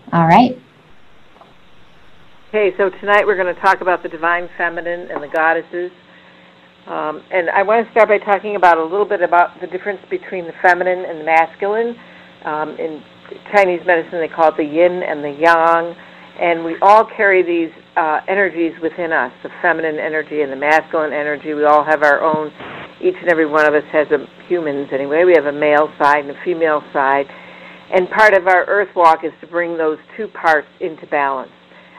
All right. Okay, so tonight we're going to talk about the divine feminine and the goddesses. And I want to start by talking about a little bit about the difference between the feminine and the masculine. In Chinese medicine, they call it the yin and the yang. And we all carry these energies within us, the feminine energy and the masculine energy. We all have our own. Each and every one of us has humans anyway. We have a male side and a female side. And part of our earth walk is to bring those two parts into balance.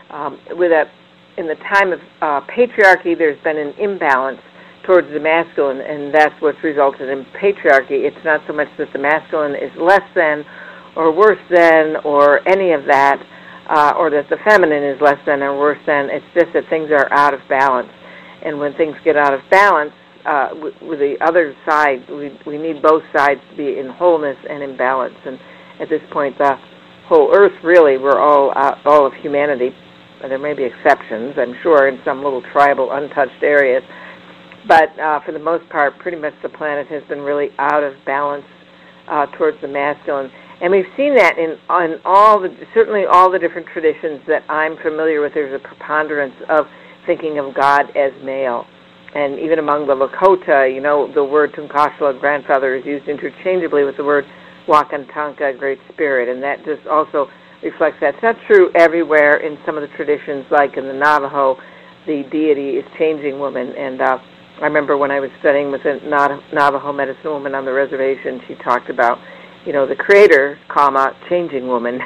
In the time of patriarchy, there's been an imbalance towards the masculine, and that's what's resulted in patriarchy. It's not so much that the masculine is less than or worse than or any of that, or that the feminine is less than or worse than. It's just that things are out of balance. And when things get out of balance, with the other side, we need both sides to be in wholeness and in balance. And at this point, the whole earth, really, we're all of humanity. There may be exceptions, I'm sure, in some little tribal, untouched areas. But for the most part, pretty much the planet has been really out of balance towards the masculine. And we've seen that in certainly all the different traditions that I'm familiar with. There's a preponderance of thinking of God as male. And even among the Lakota, the word Tunkashla, grandfather, is used interchangeably with the word Wakantanka, great spirit. And that just also reflects that. It's not true everywhere in some of the traditions, like in the Navajo, the deity is changing woman. And I remember when I was studying with a Navajo medicine woman on the reservation, she talked about, the creator, changing woman.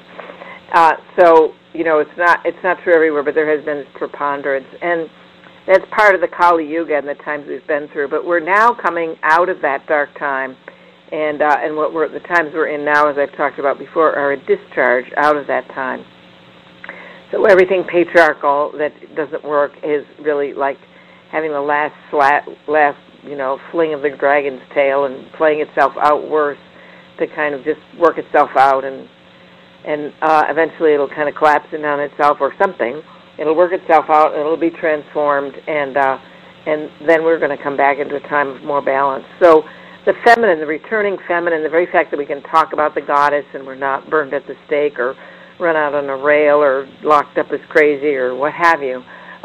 So, it's not true everywhere, but there has been this preponderance. And that's part of the Kali Yuga and the times we've been through. But we're now coming out of that dark time. And the times we're in now, as I've talked about before, are a discharge out of that time. So everything patriarchal that doesn't work is really like having the last fling of the dragon's tail and playing itself out worse to kind of just work itself out, and eventually it'll kind of collapse in on itself or something. It'll work itself out, and it'll be transformed, and then we're going to come back into a time of more balance. So the feminine, the returning feminine, the very fact that we can talk about the goddess and we're not burned at the stake or run out on a rail or locked up as crazy or what have you,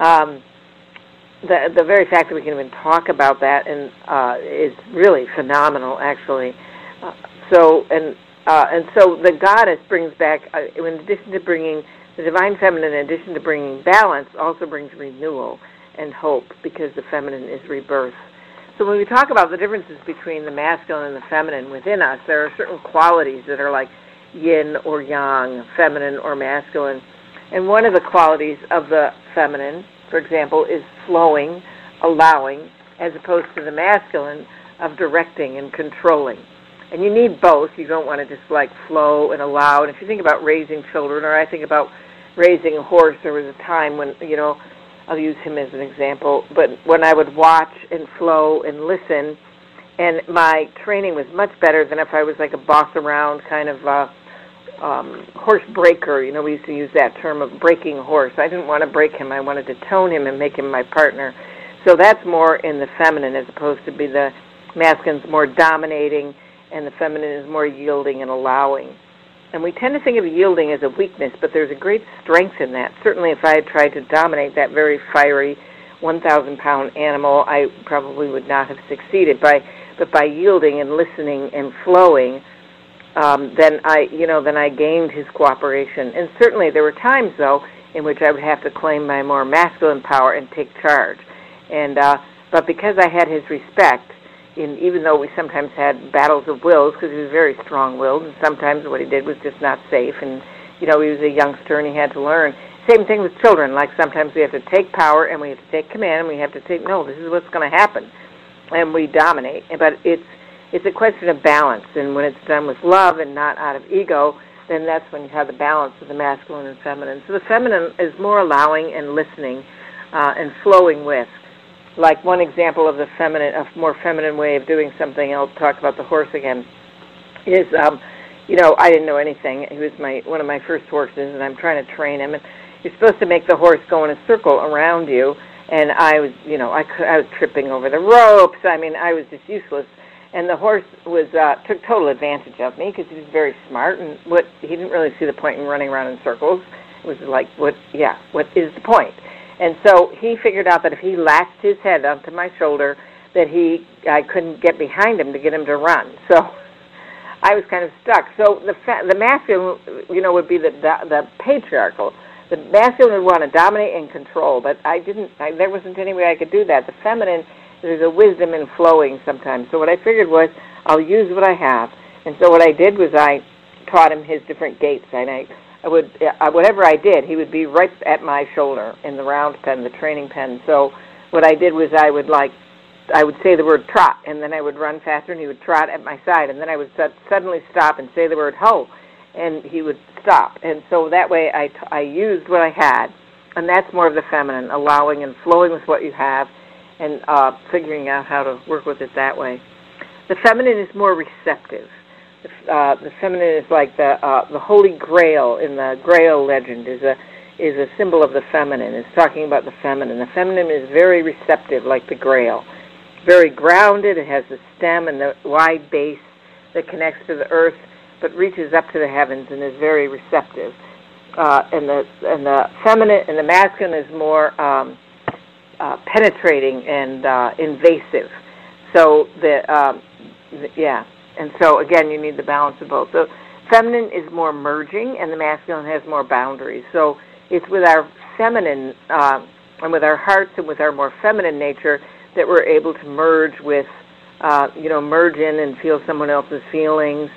the very fact that we can even talk about that is really phenomenal, actually. So the goddess brings back, in addition to bringing the divine feminine, in addition to bringing balance, also brings renewal and hope, because the feminine is rebirth. So when we talk about the differences between the masculine and the feminine within us, there are certain qualities that are like yin or yang, feminine or masculine. And one of the qualities of the feminine, for example, is flowing, allowing, as opposed to the masculine of directing and controlling. And you need both. You don't want to just like flow and allow. And if you think about raising children, or I think about raising a horse, there was a time when, I'll use him as an example, but when I would watch and flow and listen, and my training was much better than if I was like a boss around kind of horse breaker. We used to use that term of breaking a horse. I didn't want to break him. I wanted to tone him and make him my partner. So that's more in the feminine, as opposed to be the masculine's more dominating and the feminine is more yielding and allowing. And we tend to think of yielding as a weakness, but there's a great strength in that. Certainly if I had tried to dominate that very fiery 1,000-pound animal, I probably would not have succeeded. But by yielding and listening and flowing, then I gained his cooperation. And certainly there were times, though, in which I would have to claim my more masculine power and take charge. But because I had his respect, even though we sometimes had battles of wills, because he was very strong-willed, and sometimes what he did was just not safe, and, he was a youngster and he had to learn. Same thing with children. Like sometimes we have to take power and we have to take command and we have to say, no, this is what's going to happen. And we dominate. But it's a question of balance, and when it's done with love and not out of ego, then that's when you have the balance of the masculine and feminine. So the feminine is more allowing and listening and flowing with. Like one example of a more feminine way of doing something, I'll talk about the horse again, is, I didn't know anything. He was one of my first horses, and I'm trying to train him. And you're supposed to make the horse go in a circle around you, and I was tripping over the ropes. I mean, I was just useless. And the horse took total advantage of me because he was very smart, and he didn't really see the point in running around in circles. It was like, what is the point? And so he figured out that if he latched his head onto my shoulder, that I couldn't get behind him to get him to run. So I was kind of stuck. So the masculine, would be the patriarchal. The masculine would want to dominate and control, but there wasn't any way I could do that. The feminine, there's a wisdom in flowing sometimes. So what I figured was, I'll use what I have. And so what I did was I taught him his different gaits, and I would, whatever I did, he would be right at my shoulder in the round pen, the training pen. So what I did was I would say the word trot, and then I would run faster, and he would trot at my side, and then I would suddenly stop and say the word ho, and he would stop. And so that way I used what I had, and that's more of the feminine, allowing and flowing with what you have, and figuring out how to work with it that way. The feminine is more receptive. The feminine is like the Holy Grail in the Grail legend is a symbol of the feminine. It's talking about the feminine. The feminine is very receptive, like the Grail. Very grounded. It has the stem and the wide base that connects to the earth, but reaches up to the heavens and is very receptive. And the feminine and the masculine is more penetrating and invasive. So and so again, you need the balance of both. The feminine is more merging, and the masculine has more boundaries. So it's with our feminine and with our hearts and with our more feminine nature that we're able to merge with, merge in and feel someone else's feelings.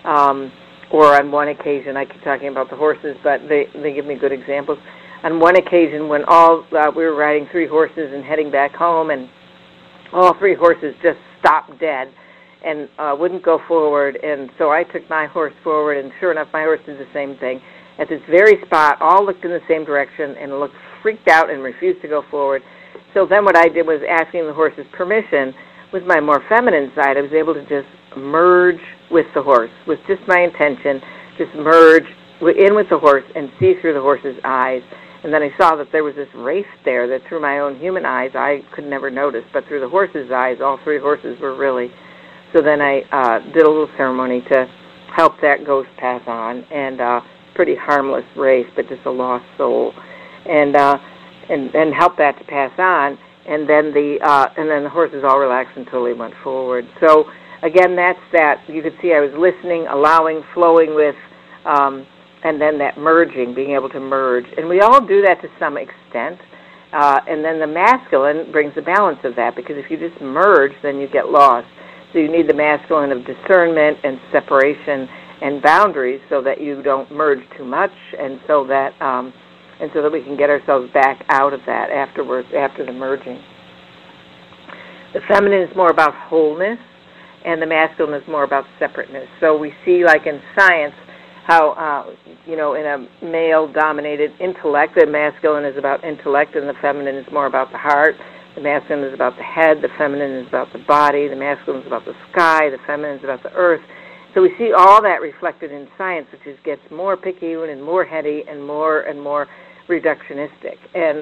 Or on one occasion, I keep talking about the horses, but they give me good examples. On one occasion, when we were riding 3 horses and heading back home, and all 3 horses just stopped dead and wouldn't go forward. And so I took my horse forward, and sure enough, my horse did the same thing. At this very spot, all looked in the same direction and looked freaked out and refused to go forward. So then what I did was asking the horse's permission. With my more feminine side, I was able to just merge with the horse, with just my intention, just merge in with the horse and see through the horse's eyes. And then I saw that there was this race there that through my own human eyes I could never notice, but through the horse's eyes, all 3 horses were really. So then I did a little ceremony to help that ghost pass on, and pretty harmless race, but just a lost soul, and help that to pass on. And then the horses all relaxed until they went forward. So again, that's that. You could see I was listening, allowing, flowing with, and then that merging, being able to merge. And we all do that to some extent. And then the masculine brings the balance of that, because if you just merge, then you get lost. So you need the masculine of discernment and separation and boundaries so that you don't merge too much, and so that we can get ourselves back out of that afterwards, after the merging. The feminine is more about wholeness, and the masculine is more about separateness. So we see, like in science, how, in a male-dominated intellect, the masculine is about intellect, and the feminine is more about the heart. The masculine is about the head, the feminine is about the body, the masculine is about the sky, the feminine is about the earth. So we see all that reflected in science, which gets more picayune and more heady and more reductionistic. And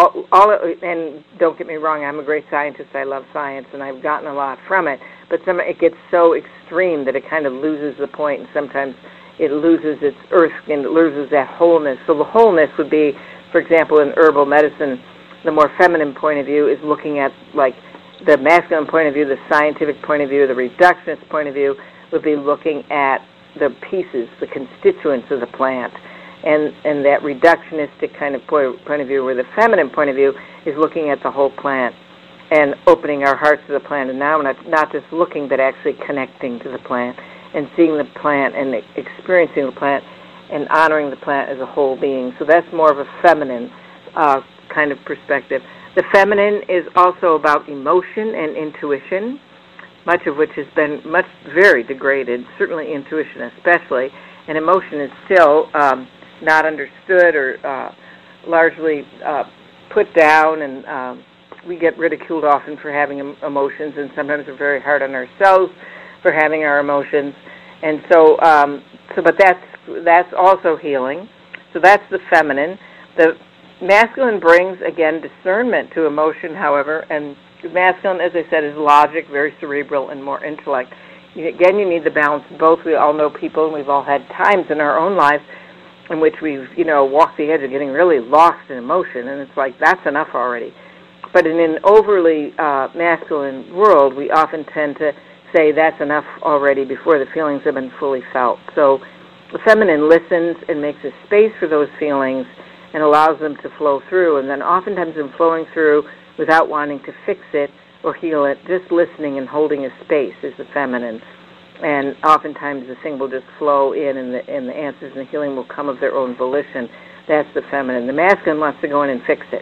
and don't get me wrong, I'm a great scientist. I love science, and I've gotten a lot from it. But it gets so extreme that it kind of loses the point, and sometimes it loses its earth and it loses that wholeness. So the wholeness would be, for example, in herbal medicine, the more feminine point of view is looking at, like, the masculine point of view, the scientific point of view, the reductionist point of view would be looking at the pieces, the constituents of the plant. And that reductionistic kind of point of view, where the feminine point of view is looking at the whole plant and opening our hearts to the plant, and now not just looking, but actually connecting to the plant and seeing the plant and experiencing the plant and honoring the plant as a whole being. So that's more of a feminine kind of perspective. The feminine is also about emotion and intuition, much of which has been very degraded, certainly intuition especially, and emotion is still not understood or largely put down, and we get ridiculed often for having emotions, and sometimes we're very hard on ourselves for having our emotions. And but that's also healing. So that's the feminine. The masculine brings, again, discernment to emotion, however, and The masculine, as I said, is logic, very cerebral, and more intellect. Again, you need the balance of both. We all know people, and we've all had times in our own lives in which we've, walked the edge of getting really lost in emotion, and it's like, that's enough already. But in an overly masculine world, we often tend to say that's enough already before the feelings have been fully felt. So the feminine listens and makes a space for those feelings and allows them to flow through, and then oftentimes in flowing through without wanting to fix it or heal it, just listening and holding a space is the feminine. And oftentimes the thing will just flow in, and the answers and the healing will come of their own volition. That's the feminine. The masculine wants to go in and fix it.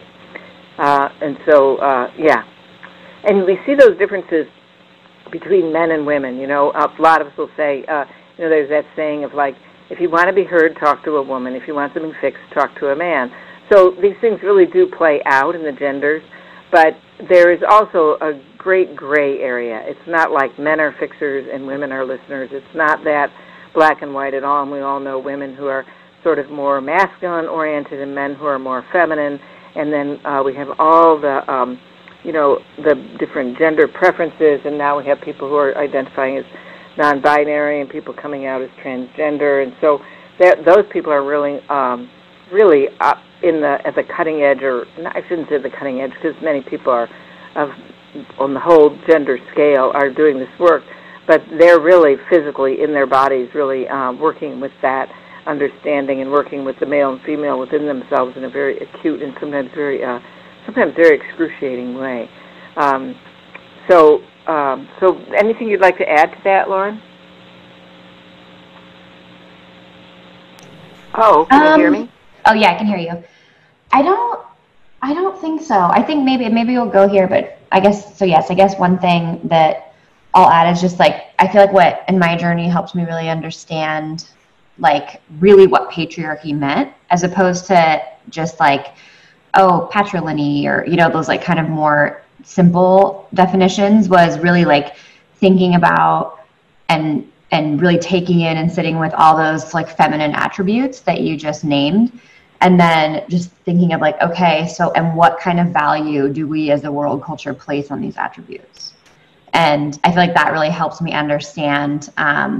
And we see those differences between men and women. A lot of us will say, there's that saying of like, if you want to be heard, talk to a woman. If you want something fixed, talk to a man. So these things really do play out in the genders, but there is also a great gray area. It's not like men are fixers and women are listeners. It's not that black and white at all, and we all know women who are sort of more masculine-oriented and men who are more feminine, and then we have all the, the different gender preferences, and now we have people who are identifying as non-binary and people coming out as transgender, and so those people are really, really up at the cutting edge, or I shouldn't say the cutting edge, because many people are on the whole gender scale are doing this work, but they're really physically in their bodies, really working with that understanding and working with the male and female within themselves in a very acute and sometimes very excruciating way. So anything you'd like to add to that, Lauren? Oh, can you hear me? Oh yeah, I can hear you. I don't think so. I think maybe we'll go here, but I guess so. Yes, I guess one thing that I'll add is just like, I feel like what in my journey helped me really understand like really what patriarchy meant, as opposed to just like, oh, patrilineal, or those like kind of more simple definitions, was really like thinking about and really taking in and sitting with all those like feminine attributes that you just named, and then just thinking of like, okay, so and what kind of value do we as a world culture place on these attributes? And I feel like that really helps me understand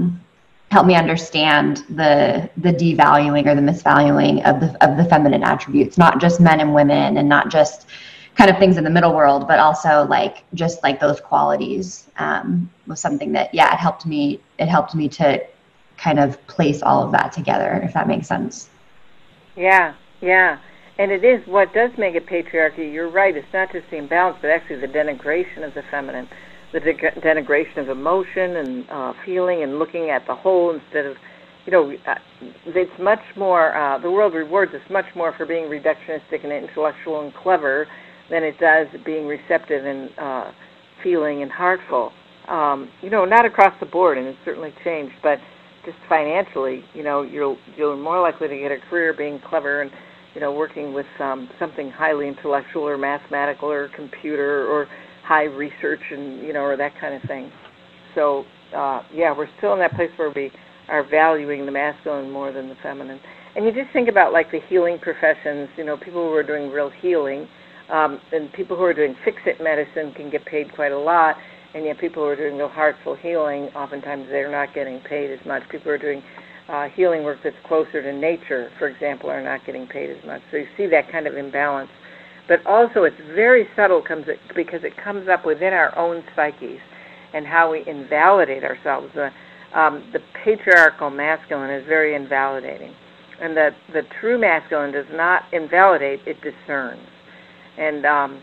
the devaluing or the misvaluing of the feminine attributes, not just men and women, and not just kind of things in the middle world, but also like just like those qualities was something that it helped me to kind of place all of that together, if that makes sense. Yeah. And it is what does make it patriarchy. You're right. It's not just the imbalance, but actually the denigration of the feminine, the denigration of emotion and feeling and looking at the whole instead of, it's much more, the world rewards us much more for being reductionistic and intellectual and clever than it does being receptive and feeling and heartful. Not across the board, and it's certainly changed, but just financially, you're more likely to get a career being clever and, working with something highly intellectual or mathematical or computer or high research and, or that kind of thing. So, we're still in that place where we are valuing the masculine more than the feminine. And you just think about, like, the healing professions, people who are doing real healing, and people who are doing fix-it medicine can get paid quite a lot, and yet people who are doing real heartful healing, oftentimes they're not getting paid as much. People who are doing healing work that's closer to nature, for example, are not getting paid as much. So you see that kind of imbalance. But also it's very subtle because it comes up within our own psyches and how we invalidate ourselves. The patriarchal masculine is very invalidating. And the true masculine does not invalidate, it discerns. And,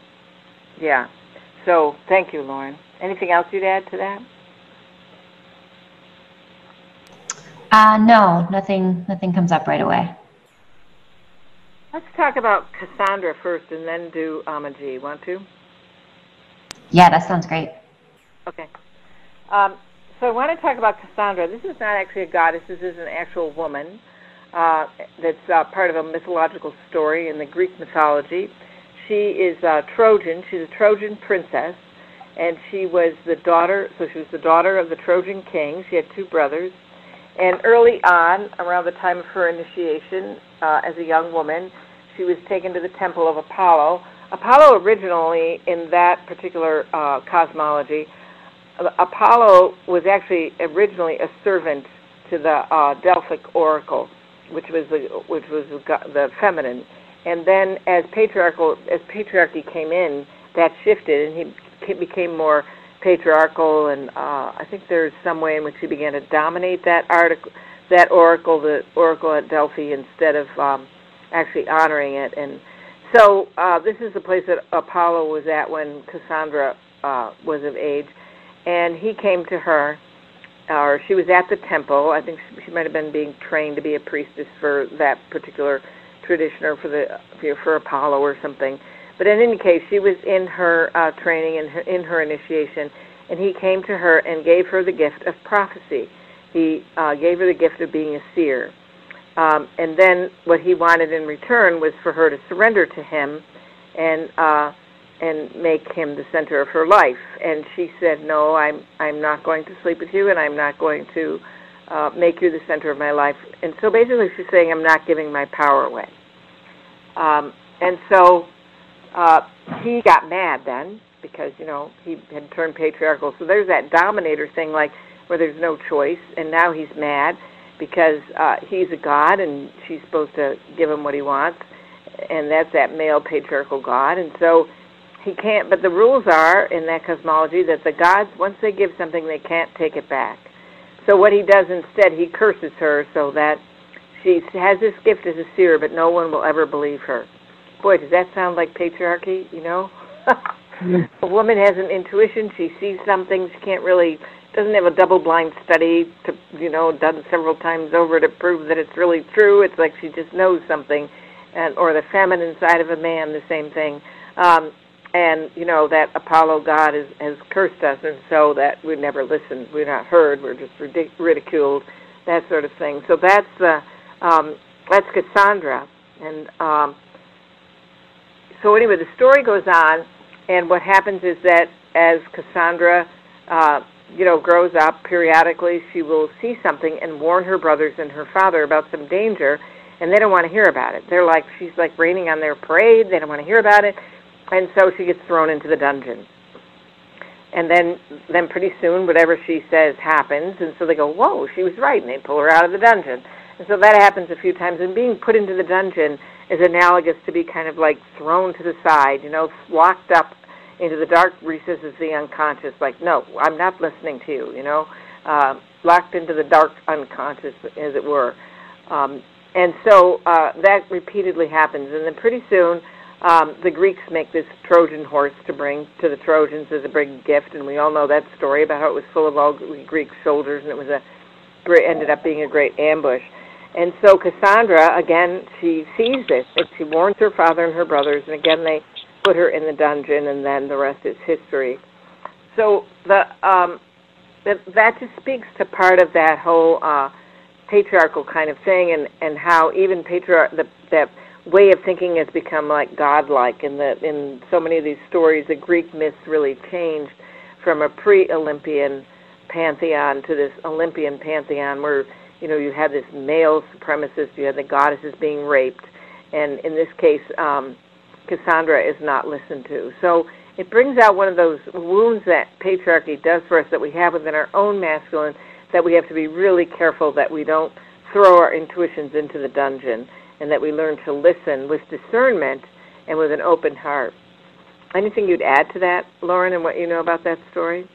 so thank you, Lauren. Anything else you'd add to that? No, nothing comes up right away. Let's talk about Cassandra first and then do Amaji. Want to? Yeah, that sounds great. Okay. So I want to talk about Cassandra. This is not actually a goddess. This is an actual woman that's part of a mythological story in the Greek mythology. She is Trojan. She's a Trojan princess, and she was the daughter of the Trojan king. She had two brothers. And early on, around the time of her initiation as a young woman, she was taken to the temple of Apollo Apollo originally, in that particular cosmology, Apollo was actually originally a servant to the Delphic oracle, which was the feminine. And then as patriarchy came in, that shifted, and he became more patriarchal. And I think there's some way in which he began to dominate that oracle, the oracle at Delphi, instead of actually honoring it. And so this is the place that Apollo was at when Cassandra was of age. And he came to her, or she was at the temple. I think she might have been being trained to be a priestess for that particular tradition, or for Apollo or something. But in any case, she was in her training and in her initiation, and he came to her and gave her the gift of prophecy. He gave her the gift of being a seer. And then what he wanted in return was for her to surrender to him and make him the center of her life. And she said, no, I'm not going to sleep with you, and I'm not going to make you the center of my life. And so basically she's saying, I'm not giving my power away. And so he got mad then, because, he had turned patriarchal. So there's that dominator thing, like, where there's no choice, and now he's mad because he's a god, and she's supposed to give him what he wants, and that's that male patriarchal god. And so he can't, but the rules are in that cosmology that the gods, once they give something, they can't take it back. So what he does instead, he curses her so that she has this gift as a seer, but no one will ever believe her. Boy, does that sound like patriarchy, A woman has an intuition, she sees something, she doesn't have a double-blind study done several times over to prove that it's really true. It's like she just knows something. Or the feminine side of a man, the same thing. And, that Apollo god has cursed us, and so that we never listened, we're not heard, we're just ridiculed, that sort of thing. So that's Cassandra. And so anyway, the story goes on, and what happens is that as Cassandra, grows up, periodically she will see something and warn her brothers and her father about some danger, and they don't want to hear about it. She's like raining on their parade, they don't want to hear about it. And so she gets thrown into the dungeon. And then pretty soon, whatever she says happens. And so they go, whoa, she was right. And they pull her out of the dungeon. And so that happens a few times. And being put into the dungeon is analogous to be kind of like thrown to the side, locked up into the dark recesses of the unconscious. Like, no, I'm not listening to you, locked into the dark unconscious, as it were. And so that repeatedly happens. And then pretty soon, the Greeks make this Trojan horse to bring to the Trojans as a big gift, and we all know that story about how it was full of all Greek soldiers, and it ended up being a great ambush. And so Cassandra, again, she sees this, and she warns her father and her brothers, and again they put her in the dungeon, and then the rest is history. So that just speaks to part of that whole patriarchal kind of thing, and how even that way of thinking has become like godlike. In so many of these stories, the Greek myths really changed from a pre-Olympian pantheon to this Olympian pantheon where, you had this male supremacist, you had the goddesses being raped, and in this case, Cassandra is not listened to. So it brings out one of those wounds that patriarchy does for us that we have within our own masculine, that we have to be really careful that we don't throw our intuitions into the dungeon, and that we learn to listen with discernment and with an open heart. Anything you'd add to that, Lauren, and what you know about that story?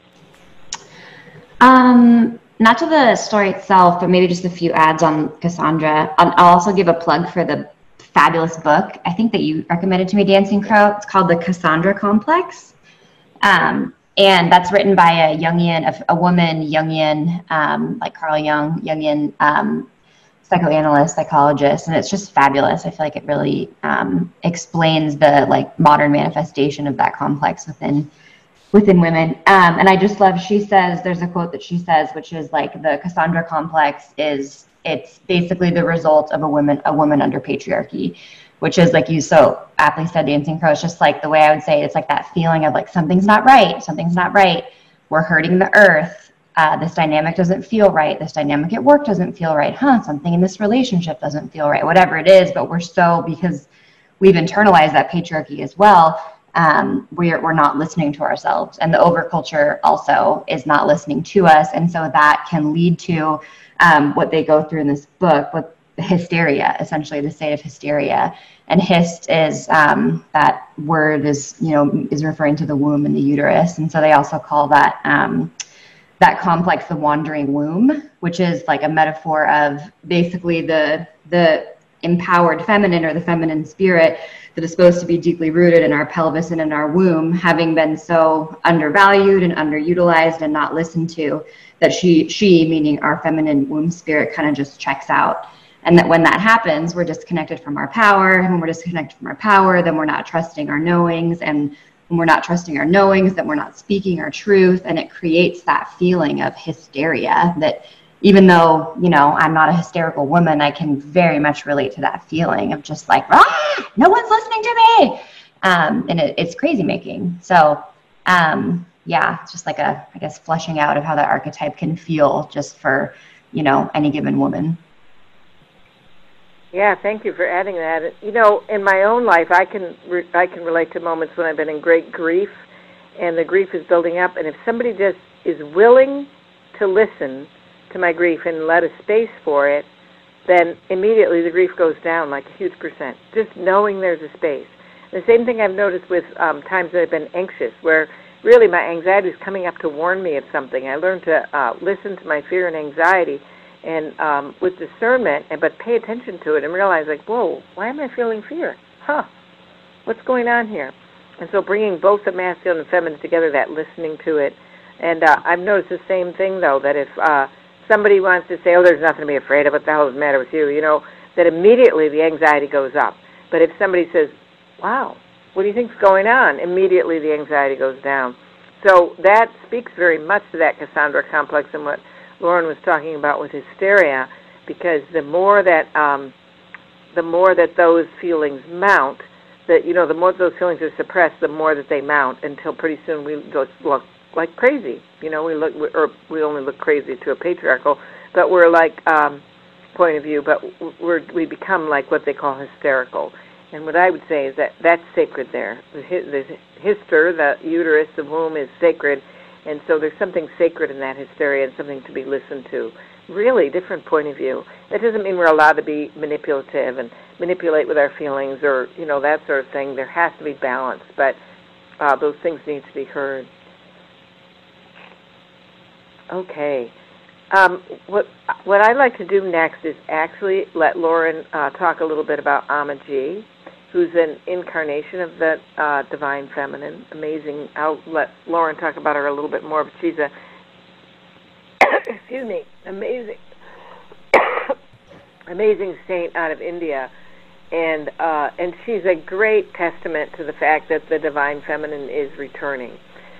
Not to the story itself, but maybe just a few ads on Cassandra. I'll also give a plug for the fabulous book, I think, that you recommended to me, Dancing Crow. It's called The Cassandra Complex. And that's written by a woman Jungian, like Carl Jung, Jungian, psychoanalyst, psychologist, and it's just fabulous. I feel like it really explains the modern manifestation of that complex within women. And I just love, there's a quote that she says, which is like, the Cassandra complex it's basically the result of a woman under patriarchy, which is, like you so aptly said, Dancing Crow, it's just like the way I would say it, it's like that feeling of like, something's not right. We're hurting the earth. This dynamic doesn't feel right. This dynamic at work doesn't feel right. Something in this relationship doesn't feel right, whatever it is. But because we've internalized that patriarchy as well, we're not listening to ourselves, and the overculture also is not listening to us, and so that can lead to what they go through in this book with hysteria, essentially the state of hysteria. And hyst is that word is referring to the womb and the uterus, and so they also call that that complex the wandering womb, which is like a metaphor of basically the empowered feminine or the feminine spirit that is supposed to be deeply rooted in our pelvis and in our womb, having been so undervalued and underutilized and not listened to, that she meaning our feminine womb spirit, kind of just checks out. And that when that happens, we're disconnected from our power. And when we're disconnected from our power, then we're not trusting our knowings. And when we're not trusting our knowings, then we're not speaking our truth. And it creates that feeling of hysteria that, even though, I'm not a hysterical woman, I can very much relate to that feeling of just like, no one's listening to me. And it's crazy making. So, it's just like I guess, flushing out of how that archetype can feel just for, any given woman. Yeah, thank you for adding that. In my own life, I can relate to moments when I've been in great grief, and the grief is building up. And if somebody just is willing to listen to my grief and let a space for it, then immediately the grief goes down like a huge percent, just knowing there's a space. The same thing I've noticed with times that I've been anxious, where really my anxiety is coming up to warn me of something. I learned to listen to my fear and anxiety and with discernment, but pay attention to it and realize, like, whoa, why am I feeling fear? What's going on here? And so bringing both the masculine and feminine together, that listening to it. And I've noticed the same thing, though, that if somebody wants to say, oh, there's nothing to be afraid of, what the hell is the matter with you, that immediately the anxiety goes up. But if somebody says, wow, what do you think's going on? Immediately the anxiety goes down. So that speaks very much to that Cassandra complex and what Lauren was talking about with hysteria, because the more that those feelings mount, that the more those feelings are suppressed, the more that they mount, until pretty soon we just look like crazy. We only look crazy to a patriarchal, but we're like point of view, but we become like what they call hysterical. And what I would say is that that's sacred there. The hyster, the uterus, the womb, is sacred. And so there's something sacred in that hysteria and something to be listened to. Really different point of view. That doesn't mean we're allowed to be manipulative and manipulate with our feelings or, that sort of thing. There has to be balance, but those things need to be heard. Okay. What I'd like to do next is actually let Lauren talk a little bit about Amaji, who's an incarnation of the divine feminine. Amazing. I'll let Lauren talk about her a little bit more, but she's a amazing amazing saint out of India, and she's a great testament to the fact that the divine feminine is returning.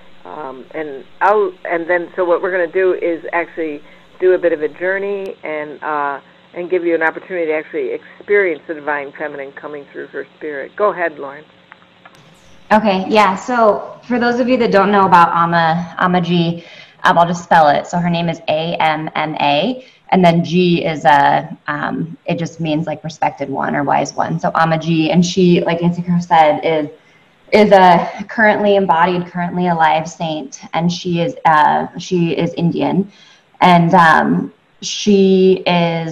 So what we're going to do is actually do a bit of a journey and give you an opportunity to actually experience the divine feminine coming through her spirit. Go ahead, Lauren. Okay, yeah. So for those of you that don't know about Amaji, I'll just spell it. So her name is Amma, and then G is it just means like respected one or wise one. So Amaji, and she, like Nancy Crow said, is a currently embodied, currently alive saint, and she is Indian, and she's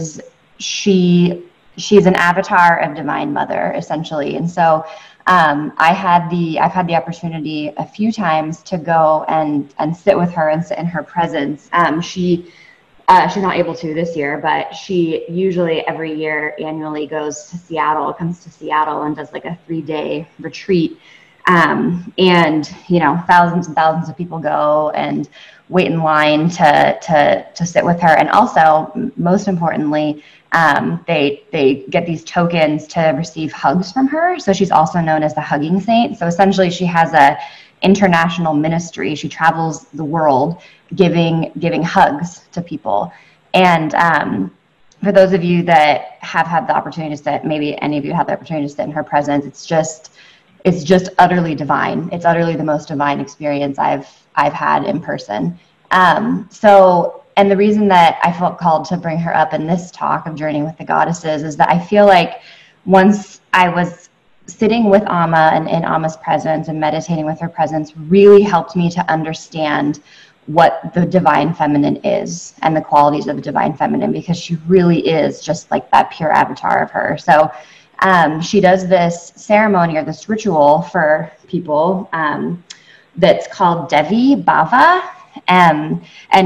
an avatar of Divine Mother, essentially. And so I've had the opportunity a few times to go and sit with her and sit in her presence. She's not able to this year, but she usually every year annually comes to Seattle and does like a 3-day retreat. And thousands and thousands of people go and wait in line to sit with her. And also, most importantly, they get these tokens to receive hugs from her. So she's also known as the hugging saint. So essentially she has a international ministry. She travels the world giving hugs to people. And for those of you that have had the opportunity to sit, maybe any of you have the opportunity to sit in her presence, it's just utterly divine. It's utterly the most divine experience I've had in person. And the reason that I felt called to bring her up in this talk of Journeying with the Goddesses is that I feel like once I was sitting with Amma and in Amma's presence and meditating with her presence really helped me to understand what the divine feminine is and the qualities of the divine feminine, because she really is just like that pure avatar of her. So she does this ceremony or this ritual for people that's called Devi Bhava. And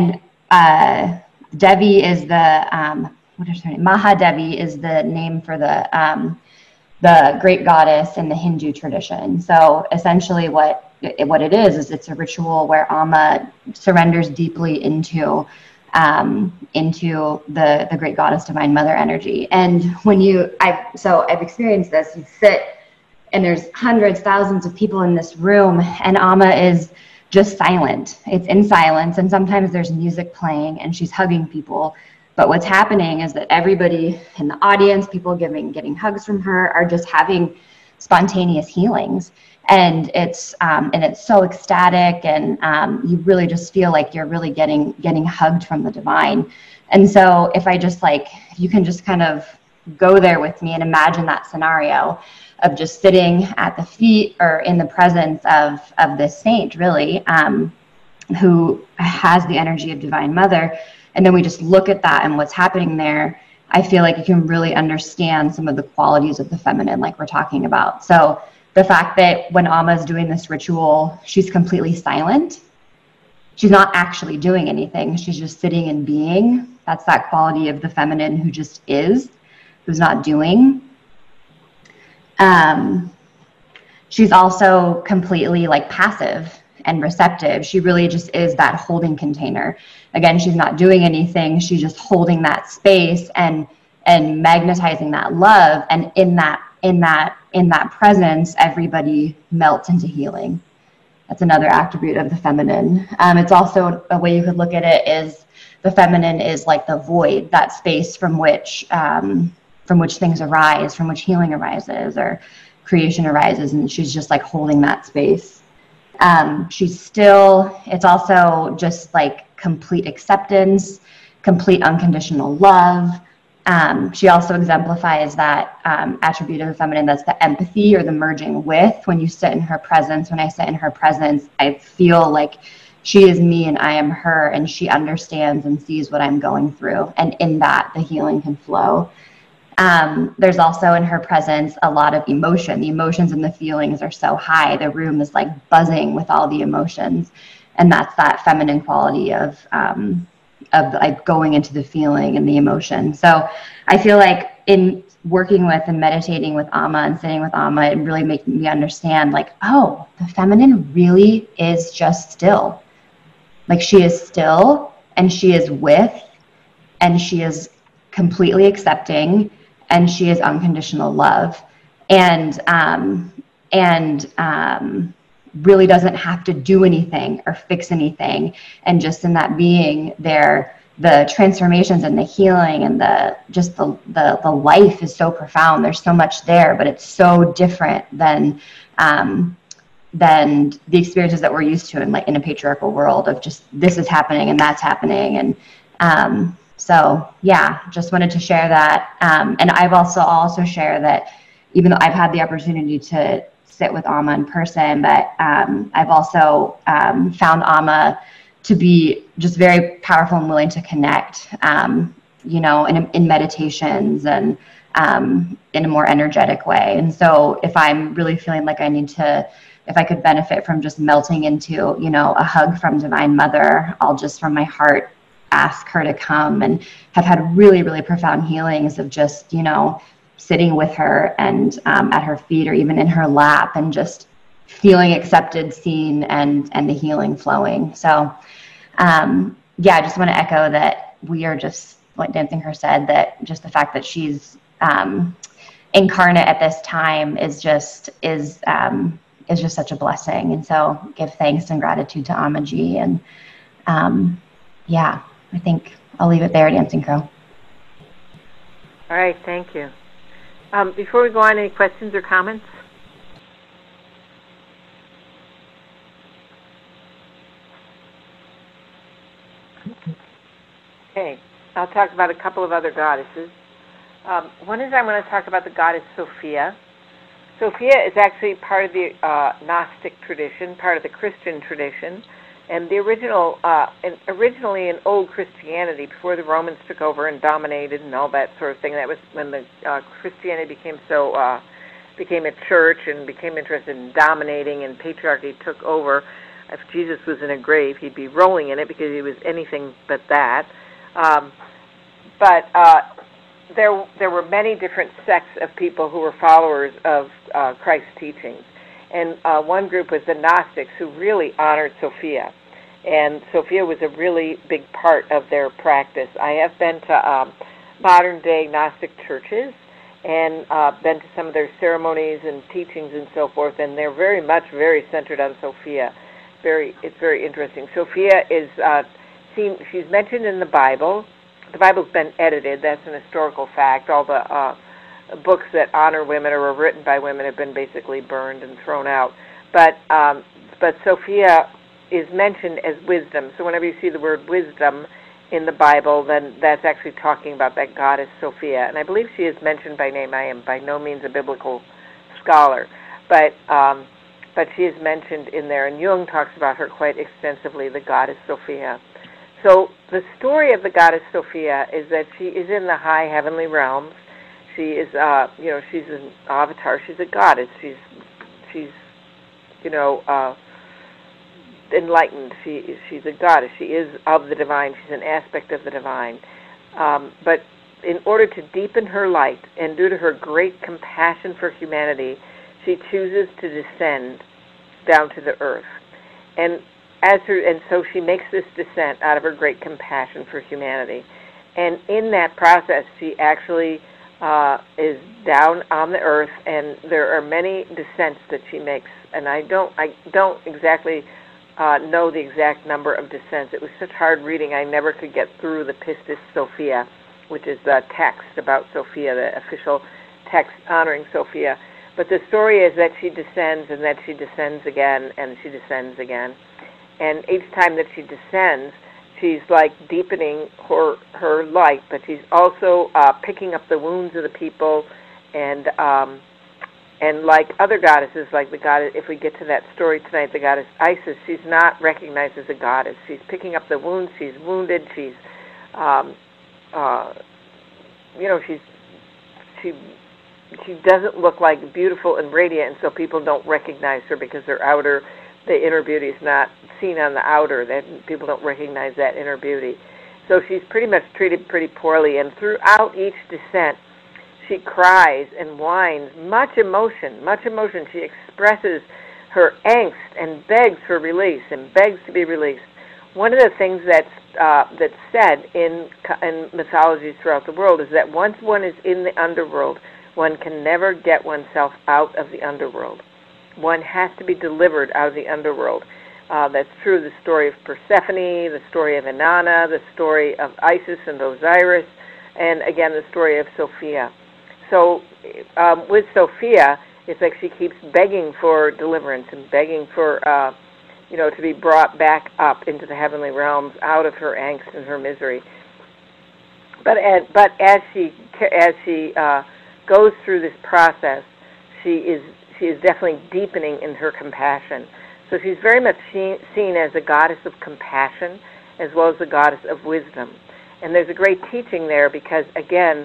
Devi is the, what is her name? Mahadevi is the name for the great goddess in the Hindu tradition. So essentially what it is it's a ritual where Amma surrenders deeply into the great goddess divine mother energy. And when I've experienced this, you sit and there's hundreds, thousands of people in this room, and Amma is just silent. It's in silence, and sometimes there's music playing and she's hugging people. But what's happening is that everybody in the audience, people getting hugs from her, are just having spontaneous healings. And it's so ecstatic, and you really just feel like you're really getting hugged from the divine. And so if you can just kind of go there with me and imagine that scenario of just sitting at the feet or in the presence of this saint, really, who has the energy of Divine Mother. And then we just look at that and what's happening there. I feel like you can really understand some of the qualities of the feminine, like we're talking about. So the fact that when Amma's doing this ritual, she's completely silent. She's not actually doing anything. She's just sitting and being. That's that quality of the feminine who just is, who's not doing. She's also completely like passive and receptive. She really just is that holding container. Again, she's not doing anything. She's just holding that space and magnetizing that love. And in that presence, everybody melts into healing. That's another attribute of the feminine. It's also a way you could look at it is the feminine is like the void, that space from which things arise, from which healing arises or creation arises, and she's just like holding that space. It's also just like complete acceptance, complete unconditional love. She also exemplifies that attribute of the feminine, that's the empathy or the merging with. When you sit in her presence, when I sit in her presence, I feel like she is me and I am her, and she understands and sees what I'm going through. And in that, the healing can flow. There's also in her presence a lot of emotion. The emotions and the feelings are so high. The room is like buzzing with all the emotions. And that's that feminine quality of like going into the feeling and the emotion. So I feel like in working with and meditating with Amma and sitting with Amma, it really made me understand like, oh, the feminine really is just still. Like she is still, and she is with, and she is completely accepting, and she is unconditional love, and really doesn't have to do anything or fix anything. And just in that being there, the transformations and the healing and the life is so profound. There's so much there, but it's so different than the experiences that we're used to in a patriarchal world of just this is happening and that's happening. And so yeah, just wanted to share that. And I've also share that even though I've had the opportunity to sit with Amma in person, but I've also found Amma to be just very powerful and willing to connect, in meditations and in a more energetic way. And so if I'm really feeling like if I could benefit from just melting into, a hug from Divine Mother, I'll just from my heart ask her to come, and have had really, really profound healings of just, sitting with her and at her feet or even in her lap, and just feeling accepted, seen, and the healing flowing. So I just want to echo that we are just, like Danziger said, that just the fact that she's incarnate at this time is just such a blessing. And so give thanks and gratitude to Ammaji. And I think I'll leave it there, Dancing Crow. All right, thank you. Before we go on, any questions or comments? Okay, I'll talk about a couple of other goddesses. One is I want to talk about the goddess Sophia. Sophia is actually part of the Gnostic tradition, part of the Christian tradition, and the originally in old Christianity, before the Romans took over and dominated and all that sort of thing. That was when the Christianity became a church and became interested in dominating, and patriarchy took over. If Jesus was in a grave, he'd be rolling in it because he was anything but that. But there were many different sects of people who were followers of Christ's teachings. And one group was the Gnostics, who really honored Sophia. And Sophia was a really big part of their practice. I have been to modern-day Gnostic churches and been to some of their ceremonies and teachings and so forth, and they're very centered on Sophia. It's very interesting. Sophia is she's mentioned in the Bible. The Bible's been edited. That's an historical fact. All the books that honor women or were written by women have been basically burned and thrown out. But Sophia is mentioned as wisdom. So whenever you see the word wisdom in the Bible, then that's actually talking about that goddess Sophia. And I believe she is mentioned by name. I am by no means a biblical scholar, but she is mentioned in there. And Jung talks about her quite extensively, the goddess Sophia. So the story of the goddess Sophia is that she is in the high heavenly realms. She is, she's an avatar. She's a goddess. She's enlightened. She's a goddess. She is of the divine. She's an aspect of the divine. But in order to deepen her light and due to her great compassion for humanity, she chooses to descend down to the earth. And so she makes this descent out of her great compassion for humanity. And in that process, she actually is down on the earth, and there are many descents that she makes. And I don't exactly know the exact number of descents. It was such hard reading, I never could get through the Pistis Sophia, which is the text about Sophia, the official text honoring Sophia. But the story is that she descends, and that she descends again, and she descends again. And each time that she descends, she's like deepening her light, but she's also picking up the wounds of the people, and like other goddesses, like the goddess, if we get to that story tonight, the goddess Isis, she's not recognized as a goddess. She's picking up the wounds. She's wounded. She's, she doesn't look like beautiful and radiant, and so people don't recognize her because the inner beauty is not seen on the outer. That people don't recognize that inner beauty. So she's pretty much treated pretty poorly, and throughout each descent, she cries and whines, much emotion. She expresses her angst and begs for release and begs to be released. One of the things that's said in mythologies throughout the world is that once one is in the underworld, one can never get oneself out of the underworld. One has to be delivered out of the underworld. That's true of the story of Persephone, the story of Inanna, the story of Isis and Osiris, and again the story of Sophia. So with Sophia, it's like she keeps begging for deliverance and begging for, to be brought back up into the heavenly realms out of her angst and her misery. But as she goes through this process, she is definitely deepening in her compassion. So she's very much seen as a goddess of compassion as well as a goddess of wisdom. And there's a great teaching there because, again,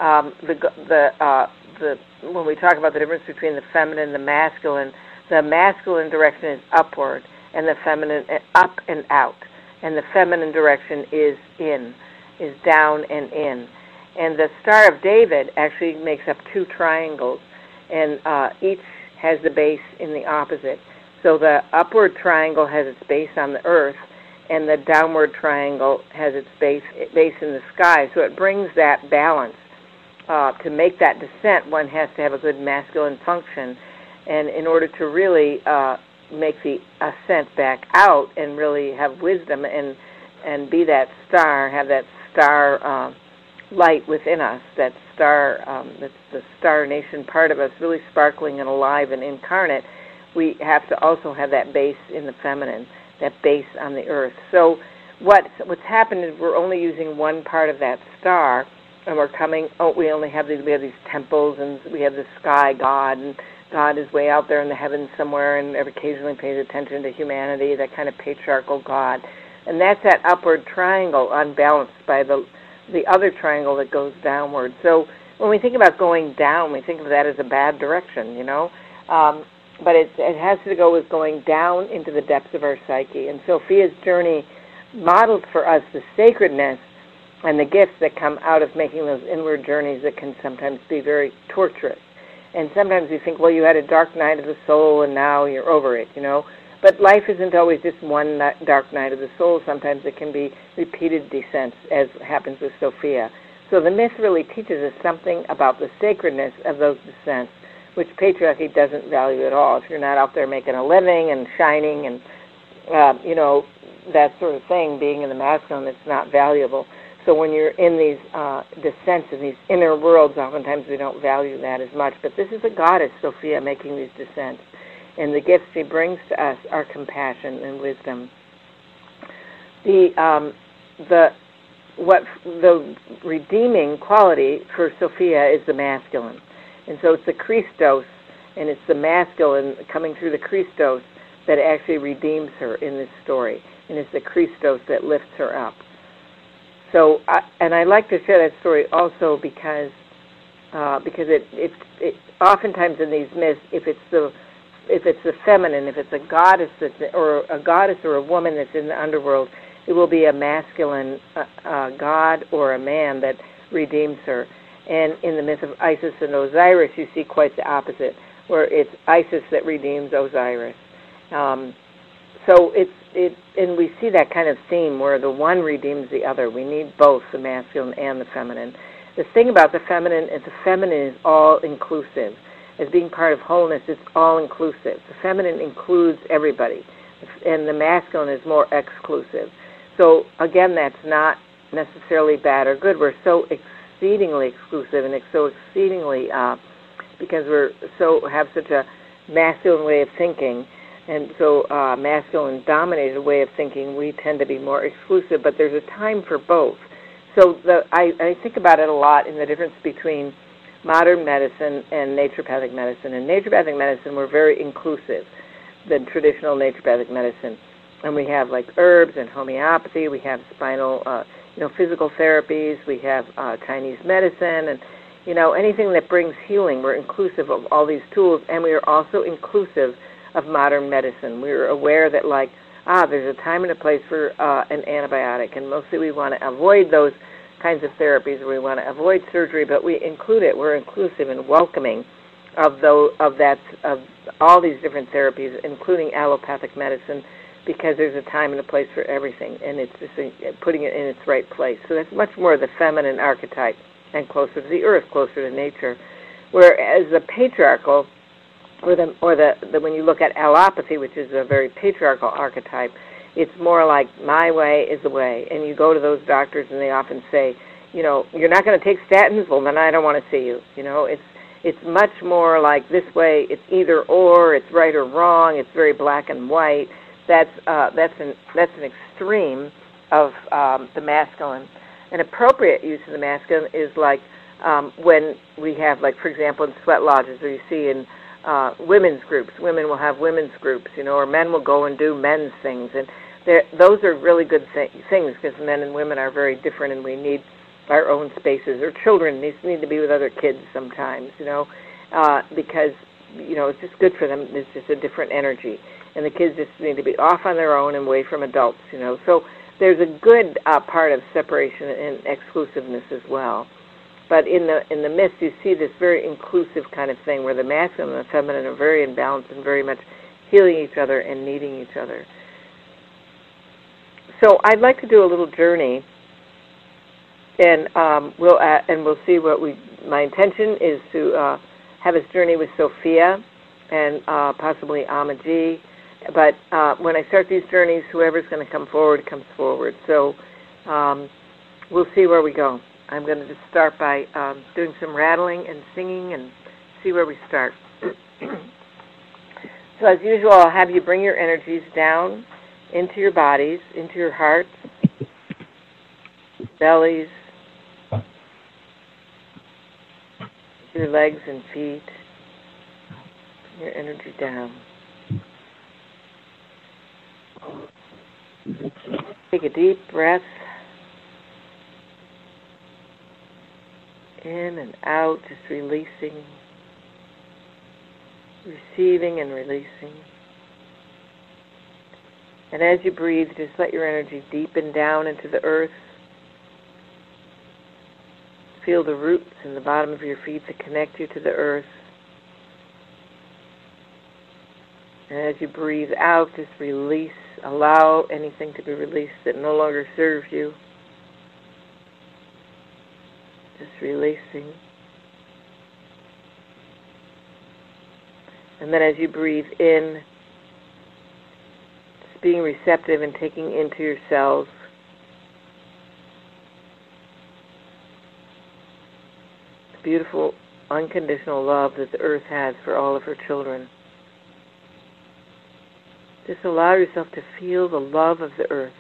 when we talk about the difference between the feminine and the masculine direction is upward, and the feminine up and out, and the feminine direction is down and in. And the Star of David actually makes up two triangles, and each has the base in the opposite. So the upward triangle has its base on the earth, and the downward triangle has its base in the sky. So it brings that balance. To make that descent, one has to have a good masculine function, and in order to really make the ascent back out and really have wisdom and be that star, have that star light within us, that star, that's the star nation part of us, really sparkling and alive and incarnate, we have to also have that base in the feminine, that base on the earth. So what's happened is we're only using one part of that star, and we only have these temples, and we have the sky god and God is way out there in the heavens somewhere and occasionally pays attention to humanity, that kind of patriarchal God. And that's that upward triangle unbalanced by the other triangle that goes downward. So when we think about going down, we think of that as a bad direction, you know. But it has to go with going down into the depths of our psyche. And Sophia's journey models for us the sacredness and the gifts that come out of making those inward journeys that can sometimes be very torturous. And sometimes you think, well, you had a dark night of the soul and now you're over it, you know. But life isn't always just one dark night of the soul. Sometimes it can be repeated descents, as happens with Sophia. So the myth really teaches us something about the sacredness of those descents, which patriarchy doesn't value at all. If you're not out there making a living and shining and, you know, that sort of thing, being in the masculine, it's not valuable. So when you're in these descents, in these inner worlds, oftentimes we don't value that as much. But this is a goddess, Sophia, making these descents. And the gifts she brings to us are compassion and wisdom. The redeeming quality for Sophia is the masculine. And so it's the Christos, and it's the masculine coming through the Christos that actually redeems her in this story. And it's the Christos that lifts her up. So, and I like to share that story also because it oftentimes in these myths, if it's the feminine, if it's a goddess or a woman that's in the underworld, it will be a masculine god or a man that redeems her. And in the myth of Isis and Osiris, you see quite the opposite, where it's Isis that redeems Osiris. And we see that kind of theme where the one redeems the other. We need both the masculine and the feminine. The thing about the feminine is the feminine is all-inclusive. As being part of wholeness, it's all-inclusive. The feminine includes everybody, and the masculine is more exclusive. So, again, that's not necessarily bad or good. We're so exceedingly exclusive and so exceedingly, because have such a masculine way of thinking, and so masculine-dominated way of thinking, we tend to be more exclusive, but there's a time for both. So I think about it a lot in the difference between modern medicine and naturopathic medicine. In naturopathic medicine, we're very inclusive than traditional naturopathic medicine. And we have like herbs and homeopathy, we have spinal, physical therapies, we have Chinese medicine, and, anything that brings healing. We're inclusive of all these tools, and we are also inclusive of modern medicine. We're aware that, there's a time and a place for an antibiotic, and mostly we want to avoid those kinds of therapies, or we want to avoid surgery, but we include it. We're inclusive and welcoming of all these different therapies, including allopathic medicine, because there's a time and a place for everything, and it's just putting it in its right place. So that's much more the feminine archetype and closer to the earth, closer to nature. Whereas the patriarchal, when you look at allopathy, which is a very patriarchal archetype, it's more like my way is the way. And you go to those doctors and they often say, you're not going to take statins? Well, then I don't want to see you. It's much more like this way, it's either or, it's right or wrong, it's very black and white. That's an extreme of the masculine. An appropriate use of the masculine is when we have, for example, in sweat lodges, or you see in women's groups. Women will have women's groups, or men will go and do men's things. And those are really good things because men and women are very different and we need our own spaces. Or children need to be with other kids sometimes, because, it's just good for them. It's just a different energy. And the kids just need to be off on their own and away from adults, So there's a good part of separation and exclusiveness as well. But in the myths, you see this very inclusive kind of thing where the masculine and the feminine are very in balance and very much healing each other and needing each other. So I'd like to do a little journey, and we'll see my intention is to have this journey with Sophia and possibly Amaji. But when I start these journeys, whoever's going to come forward comes forward. So we'll see where we go. I'm going to just start by doing some rattling and singing and see where we start. So as usual, I'll have you bring your energies down into your bodies, into your hearts, bellies, your legs and feet, your energy down. Take a deep breath in and out, just releasing, receiving and releasing. And as you breathe, just let your energy deepen down into the earth. Feel the roots in the bottom of your feet that connect you to the earth. And as you breathe out, just release, allow anything to be released that no longer serves you. Just releasing. And then as you breathe in, just being receptive and taking into yourselves the beautiful, unconditional love that the earth has for all of her children. Just allow yourself to feel the love of the earth.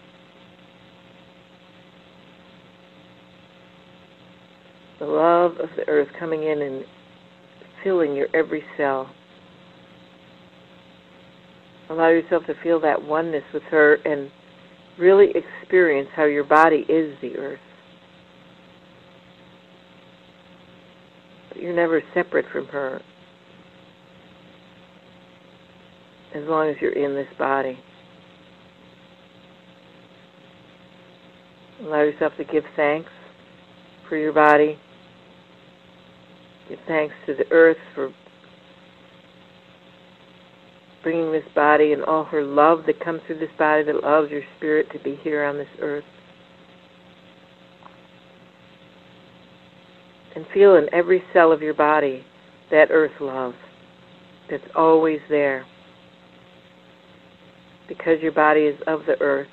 The love of the earth coming in and filling your every cell. Allow yourself to feel that oneness with her and really experience how your body is the earth. But you're never separate from her as long as you're in this body. Allow yourself to give thanks for your body. Give thanks to the earth for bringing this body and all her love that comes through this body that allows your spirit to be here on this earth. And feel in every cell of your body that earth love that's always there. Because your body is of the earth.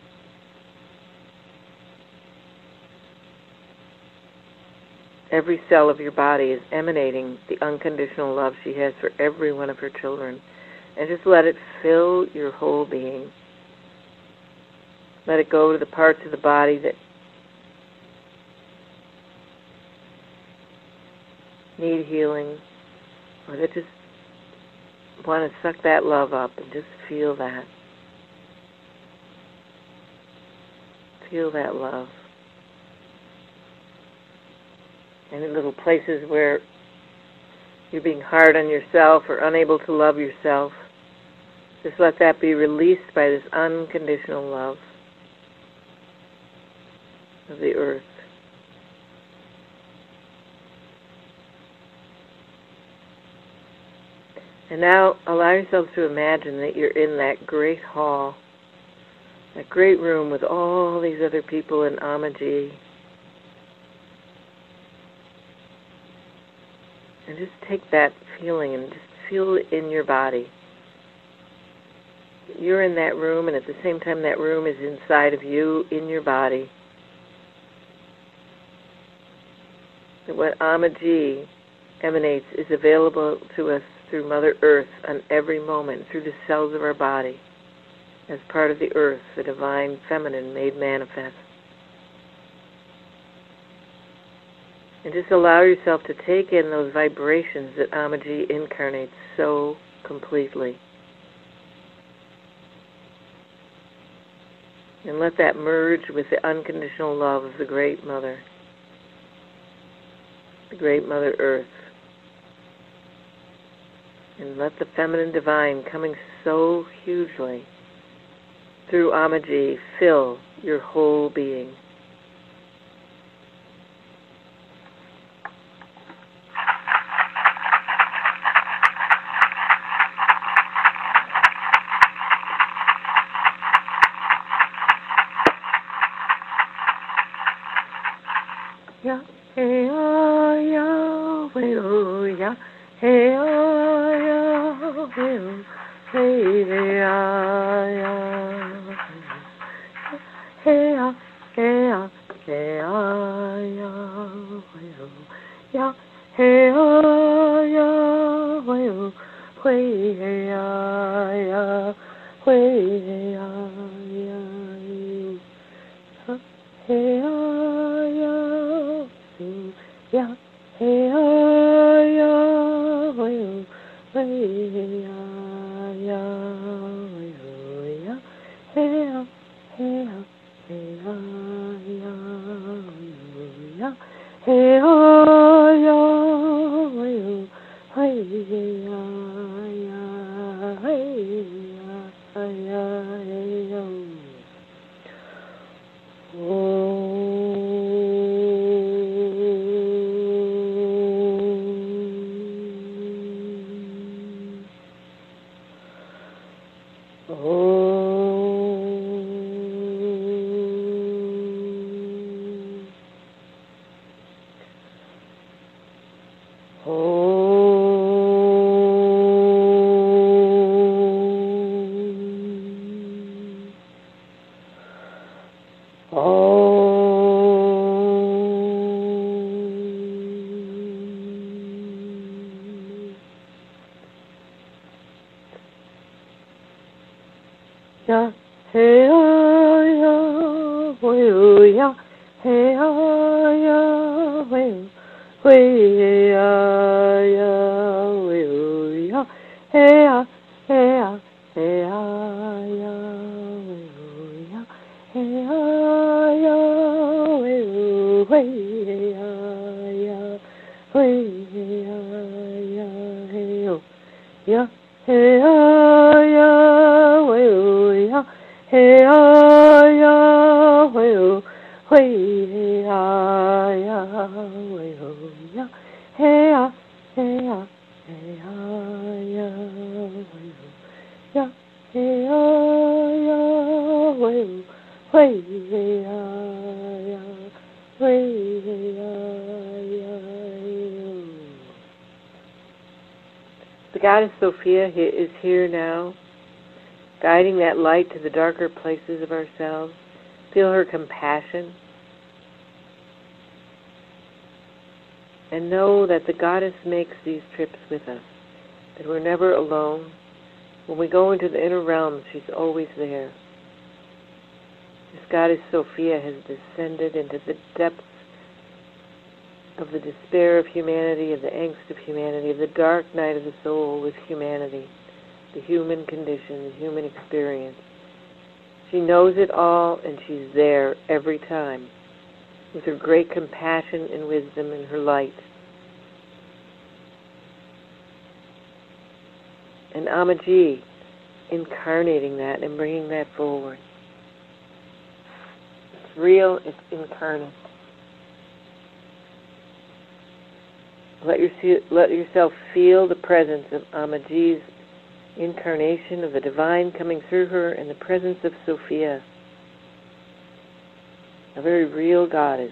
Every cell of your body is emanating the unconditional love she has for every one of her children. And just let it fill your whole being. Let it go to the parts of the body that need healing, or that just want to suck that love up and just feel that. Feel that love. Any little places where you're being hard on yourself or unable to love yourself, just let that be released by this unconditional love of the earth. And now allow yourself to imagine that you're in that great hall, that great room with all these other people in Amaji. And just take that feeling and just feel it in your body. You're in that room, and at the same time that room is inside of you, in your body. That what Amaji emanates is available to us through Mother Earth on every moment, through the cells of our body, as part of the earth, the divine feminine made manifest. And just allow yourself to take in those vibrations that Amaji incarnates so completely. And let that merge with the unconditional love of the Great Mother, the Great Mother Earth. And let the feminine divine coming so hugely through Amaji fill your whole being. Yeah, hey, oh, yeah, hey, oh, yeah, hey, oh, yeah, hey, oh, hey, yeah, yeah, hey, ah, hey, ah, hey, ah, yeah, hey, oh, yeah, hey, oh, yeah, hey, oh, hey, yeah, yeah, hey, yeah, yeah, hey, ah, yeah. Yeah, hey, oh, yeah, hey, oh, hey, Ya, hey, ya, way, ya, hey, ya, way, ya, way, ya, hey, ya, hey, ya, hey, ya, way, ya, hey, ya, way, ya, way, ya, hey, yo, ya, hey, ya, way, ya, hey, ya, way, ya, way, ya, hey, ya, hey, ya, hey, ya, way, ya, hey, ya, way, ya, way, ya. The goddess Sophia is here now, guiding that light to the darker places of ourselves. Feel her compassion. And know that the goddess makes these trips with us, that we're never alone. When we go into the inner realms, she's always there. This goddess Sophia has descended into the depths of the despair of humanity, of the angst of humanity, of the dark night of the soul with humanity, the human condition, the human experience. She knows it all, and she's there every time, with her great compassion and wisdom and her light. And Amaji, incarnating that and bringing that forward. It's real, it's incarnate. Let yourself feel the presence of Amaji's incarnation of the divine coming through her and the presence of Sophia, a very real goddess,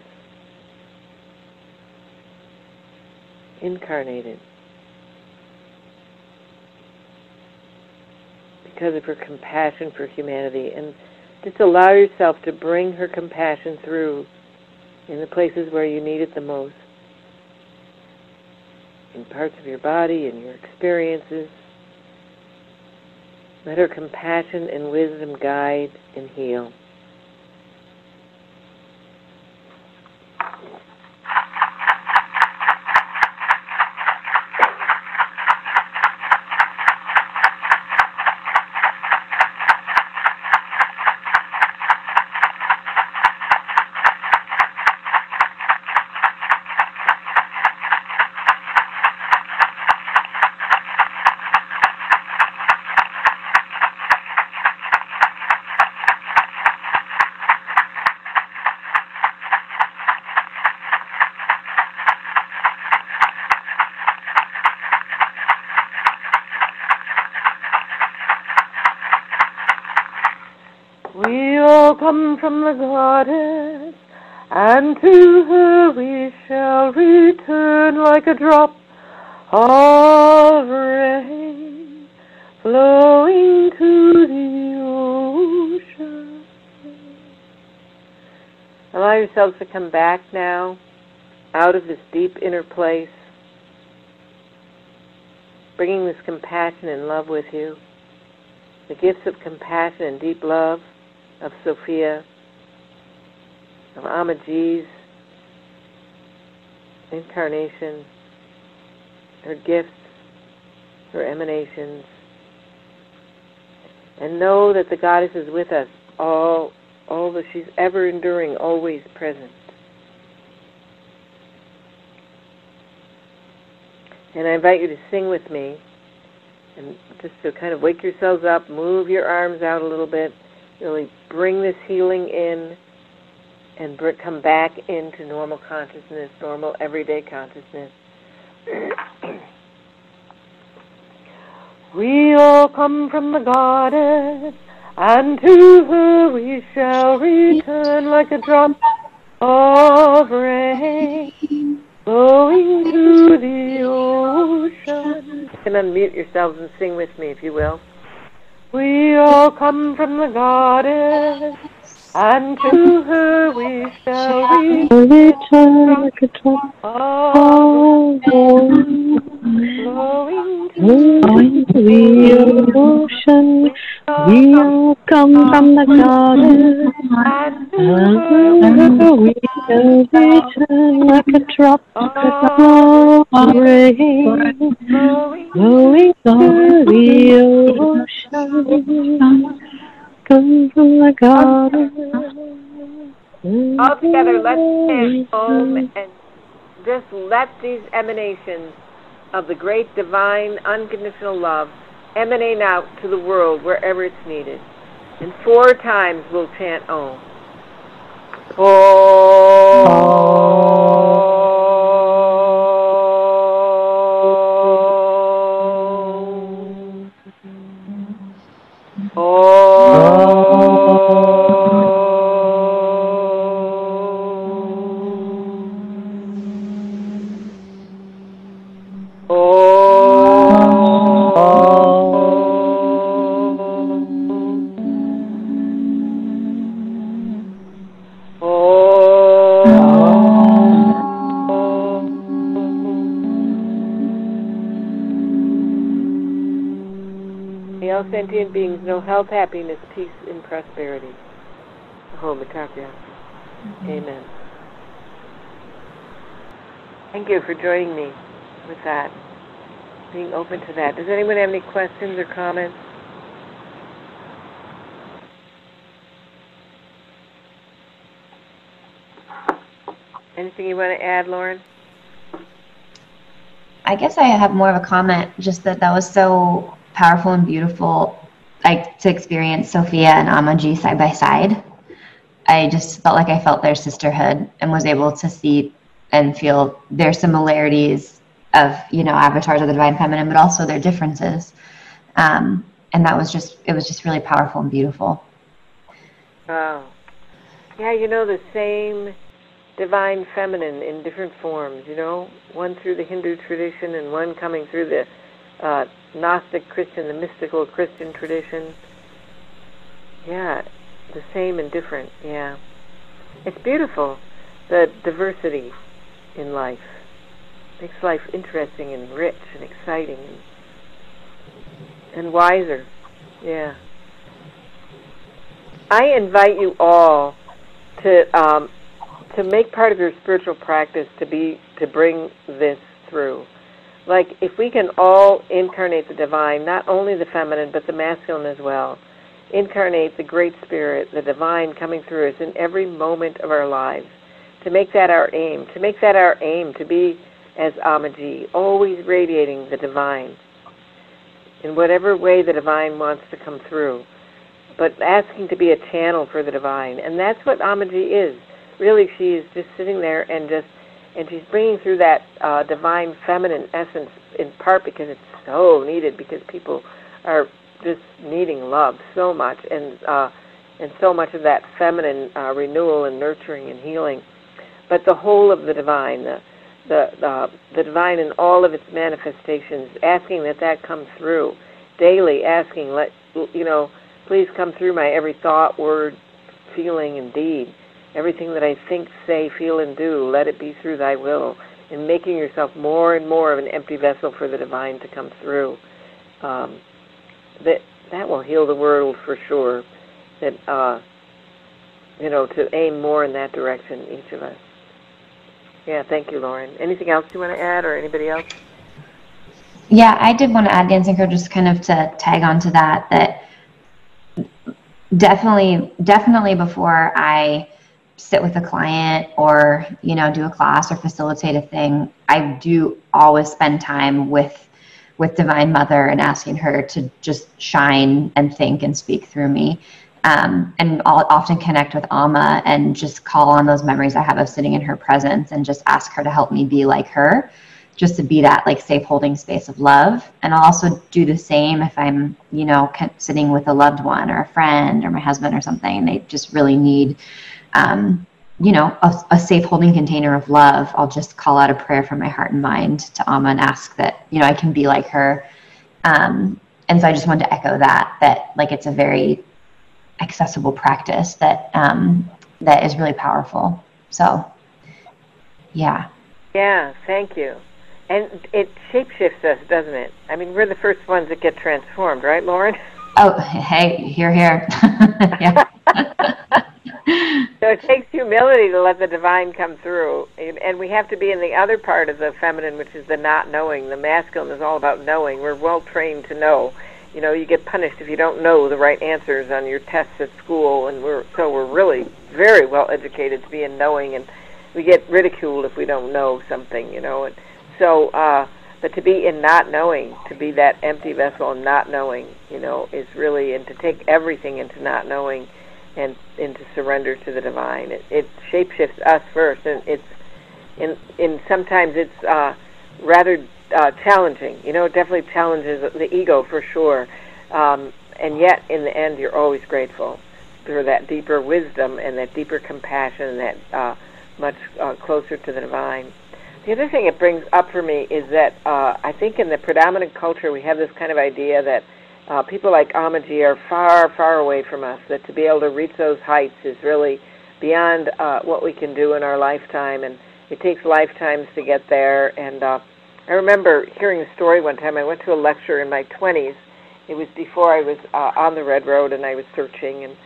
incarnated because of her compassion for humanity. And just allow yourself to bring her compassion through in the places where you need it the most, in parts of your body and your experiences. Let her compassion and wisdom guide and heal. We all come from the goddess, and to her we shall return like a drop of rain flowing to the ocean. Allow yourselves to come back now out of this deep inner place, bringing this compassion and love with you, the gifts of compassion and deep love of Sophia, of Amaji's incarnation, her gifts, her emanations. And know that the goddess is with us, all that she's ever enduring, always present. And I invite you to sing with me, and just to kind of wake yourselves up, move your arms out a little bit, really bring this healing in, and come back into normal consciousness, normal everyday consciousness. We all come from the goddess, and to her we shall return like a drop of rain flowing to the can unmute yourselves and sing with me, if you will. We all come from the goddess, and to her we shall return like a drop of rain, flowing to the ocean. We all come from the goddess, and to her we shall return like a drop of rain, flowing to the ocean. Come from the goddess. All together, let's stand home and just let these emanations of the great divine unconditional love emanate out to the world wherever it's needed. And 4 times we'll chant Om. All sentient beings know health, happiness, peace, and prosperity. Homitakya. Amen. Thank you for joining me with that, being open to that. Does anyone have any questions or comments? Anything you want to add, Lauren? I guess I have more of a comment, just that was so powerful and beautiful, like to experience Sophia and Amaji side by side. I just felt like I felt their sisterhood and was able to see and feel their similarities of, avatars of the Divine Feminine, but also their differences. And it was just really powerful and beautiful. Wow. Yeah, the same Divine Feminine in different forms, one through the Hindu tradition and one coming through the Gnostic Christian, the mystical Christian tradition. Yeah, the same and different, yeah. It's beautiful, the diversity in life. Makes life interesting and rich and exciting and wiser, yeah. I invite you all to make part of your spiritual practice to bring this through. Like, if we can all incarnate the divine, not only the feminine, but the masculine as well, incarnate the Great Spirit, the divine coming through us in every moment of our lives, to make that our aim, to be as Amaji, always radiating the divine in whatever way the divine wants to come through, but asking to be a channel for the divine. And that's what Amaji is. Really, she is just sitting there and she's bringing through that divine feminine essence, in part because it's so needed, because people are just needing love so much, and so much of that feminine renewal and nurturing and healing. But the whole of the divine, the divine in all of its manifestations, asking that comes through daily, asking, please come through my every thought, word, feeling, and deed. Everything that I think, say, feel, and do, let it be through thy will, and making yourself more and more of an empty vessel for the divine to come through. That will heal the world for sure. That, to aim more in that direction, each of us. Yeah, thank you, Lauren. Anything else you want to add, or anybody else? Yeah, I did want to add, Dancing Crow, just kind of to tag on to that definitely before I sit with a client or, do a class or facilitate a thing, I do always spend time with Divine Mother and asking her to just shine and think and speak through me. And I'll often connect with Amma and just call on those memories I have of sitting in her presence and just ask her to help me be like her, just to be that safe holding space of love. And I'll also do the same if I'm, sitting with a loved one or a friend or my husband or something, and they just really need a safe holding container of love, I'll just call out a prayer from my heart and mind to Amma and ask that, I can be like her. And so I just wanted to echo that like it's a very accessible practice that is really powerful. So, yeah. Yeah, thank you. And it shapeshifts us, doesn't it? I mean, we're the first ones that get transformed, right, Lauren? Oh, hey, here. Yeah. So it takes humility to let the divine come through. And we have to be in the other part of the feminine, which is the not knowing. The masculine is all about knowing. We're well trained to know. You get punished if you don't know the right answers on your tests at school, and we're really very well educated to be in knowing, and we get ridiculed if we don't know something, And so, but to be in not knowing, to be that empty vessel and not knowing, is really, and to take everything into not knowing, and to surrender to the divine. It shapeshifts us first, and it's sometimes it's rather challenging. It definitely challenges the ego for sure. And yet, in the end, you're always grateful for that deeper wisdom and that deeper compassion and that much closer to the divine. The other thing it brings up for me is that I think in the predominant culture we have this kind of idea that people like Amaji are far, far away from us, that to be able to reach those heights is really beyond what we can do in our lifetime, and it takes lifetimes to get there. And I remember hearing a story one time. I went to a lecture in my 20s. It was before I was on the Red Road, and I was searching, and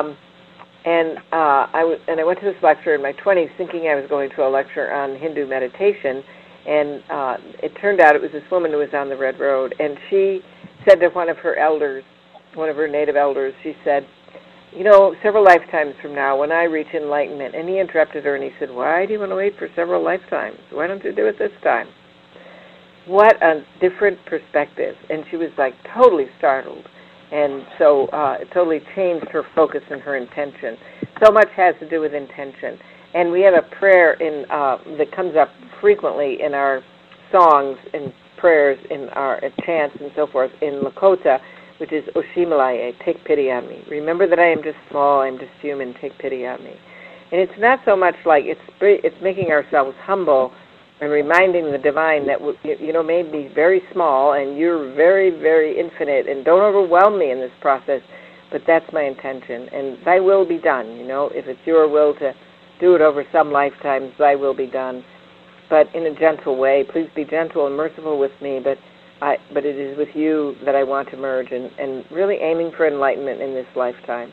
I went to this lecture in my 20s thinking I was going to a lecture on Hindu meditation, and it turned out it was this woman who was on the Red Road, and she said to one of her elders, one of her native elders, she said, several lifetimes from now, when I reach enlightenment, and he interrupted her and he said, why do you want to wait for several lifetimes? Why don't you do it this time? What a different perspective. And she was like totally startled. And so it totally changed her focus and her intention. So much has to do with intention. And we have a prayer that comes up frequently in our songs and prayers, in our chants and so forth, in Lakota, which is Oshimalaye, take pity on me. Remember that I am just small, I am just human, take pity on me. And it's not so much like it's making ourselves humble and reminding the divine that, made me very small and you're very, very infinite, and don't overwhelm me in this process, but that's my intention. And thy will be done, if it's your will to do it over some lifetimes, thy will be done. But in a gentle way. Please be gentle and merciful with me, but it is with you that I want to merge, and really aiming for enlightenment in this lifetime.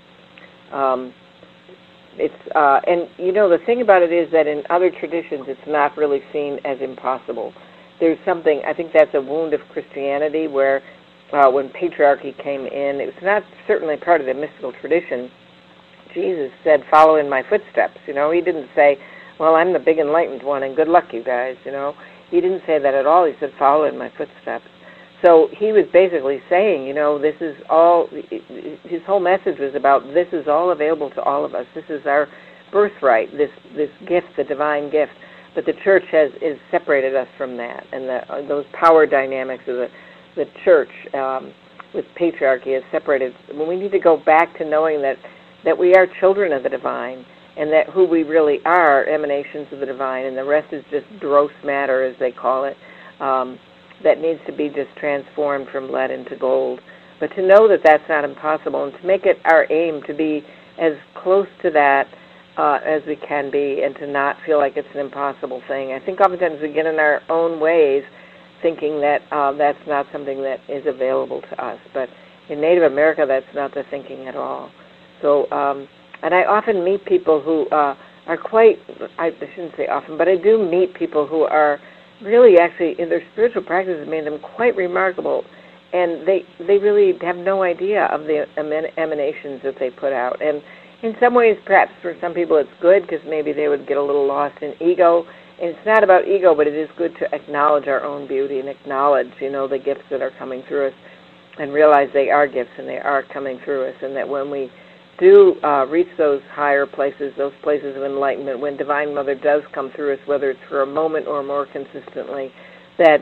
The thing about it is that in other traditions it's not really seen as impossible. There's something, I think that's a wound of Christianity, where when patriarchy came in, it was not certainly part of the mystical tradition. Jesus said, follow in my footsteps. He didn't say, well, I'm the big enlightened one, and good luck, you guys, He didn't say that at all. He said, follow in my footsteps. So he was basically saying, this is all, his whole message was about, this is all available to all of us. This is our birthright, this gift, the divine gift. But the church has separated us from that, and those power dynamics of the church with patriarchy has separated. When we need to go back to knowing that we are children of the divine, and that who we really are emanations of the divine, and the rest is just gross matter, as they call it, that needs to be just transformed from lead into gold. But to know that that's not impossible, and to make it our aim to be as close to that as we can be, and to not feel like it's an impossible thing. I think oftentimes we get in our own ways thinking that that's not something that is available to us. But in Native America, that's not the thinking at all. So, and I often meet people who are quite, I shouldn't say often, but I do meet people who are really actually, in their spiritual practice, has made them quite remarkable. And they really have no idea of the emanations that they put out. And in some ways, perhaps for some people it's good, because maybe they would get a little lost in ego. And it's not about ego, but it is good to acknowledge our own beauty and acknowledge, the gifts that are coming through us, and realize they are gifts and they are coming through us. And that when we do reach those higher places, those places of enlightenment, when Divine Mother does come through us, whether it's for a moment or more consistently, that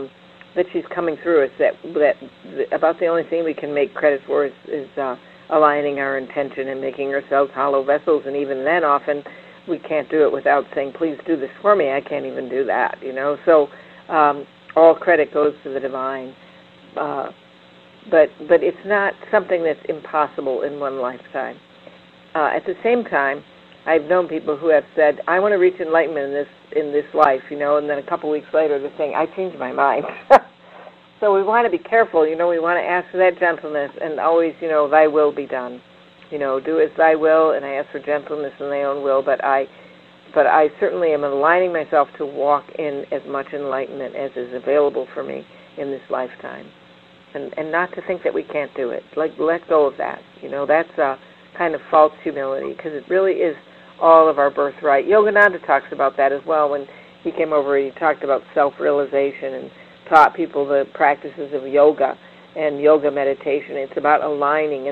she's coming through us, that about the only thing we can make credit for is aligning our intention and making ourselves hollow vessels. And even then, often, we can't do it without saying, please do this for me. I can't even do that, So all credit goes to the divine. But it's not something that's impossible in one lifetime. At the same time, I've known people who have said, I want to reach enlightenment in this life, and then a couple weeks later they're saying, I changed my mind. So we want to be careful, we want to ask for that gentleness and always, thy will be done. Do as thy will, and I ask for gentleness in thy own will, but I certainly am aligning myself to walk in as much enlightenment as is available for me in this lifetime. And not to think that we can't do it. Like, let go of that. That's a kind of false humility, because it really is all of our birthright. Yogananda talks about that as well. When he came over, he talked about self-realization and taught people the practices of yoga and yoga meditation. It's about aligning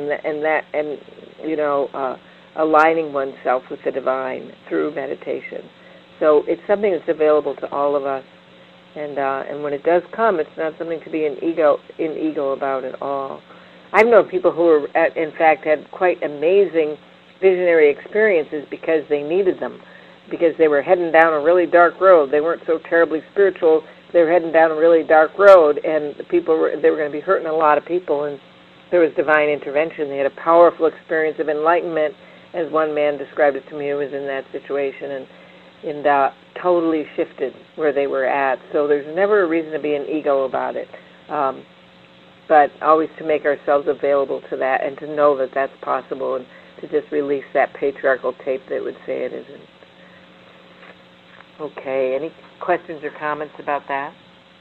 aligning oneself with the divine through meditation. So it's something that's available to all of us. And when it does come, it's not something to be in ego about at all. I've known people who in fact had quite amazing visionary experiences because they needed them, because they were heading down a really dark road. They weren't so terribly spiritual. They were heading down a really dark road, and they were going to be hurting a lot of people, and there was divine intervention. They had a powerful experience of enlightenment, as one man described it to me who was in that situation, and totally shifted where they were at. So there's never a reason to be in ego about it, but always to make ourselves available to that and to know that that's possible, and to just release that patriarchal tape that would say it isn't. Okay, any questions or comments about that?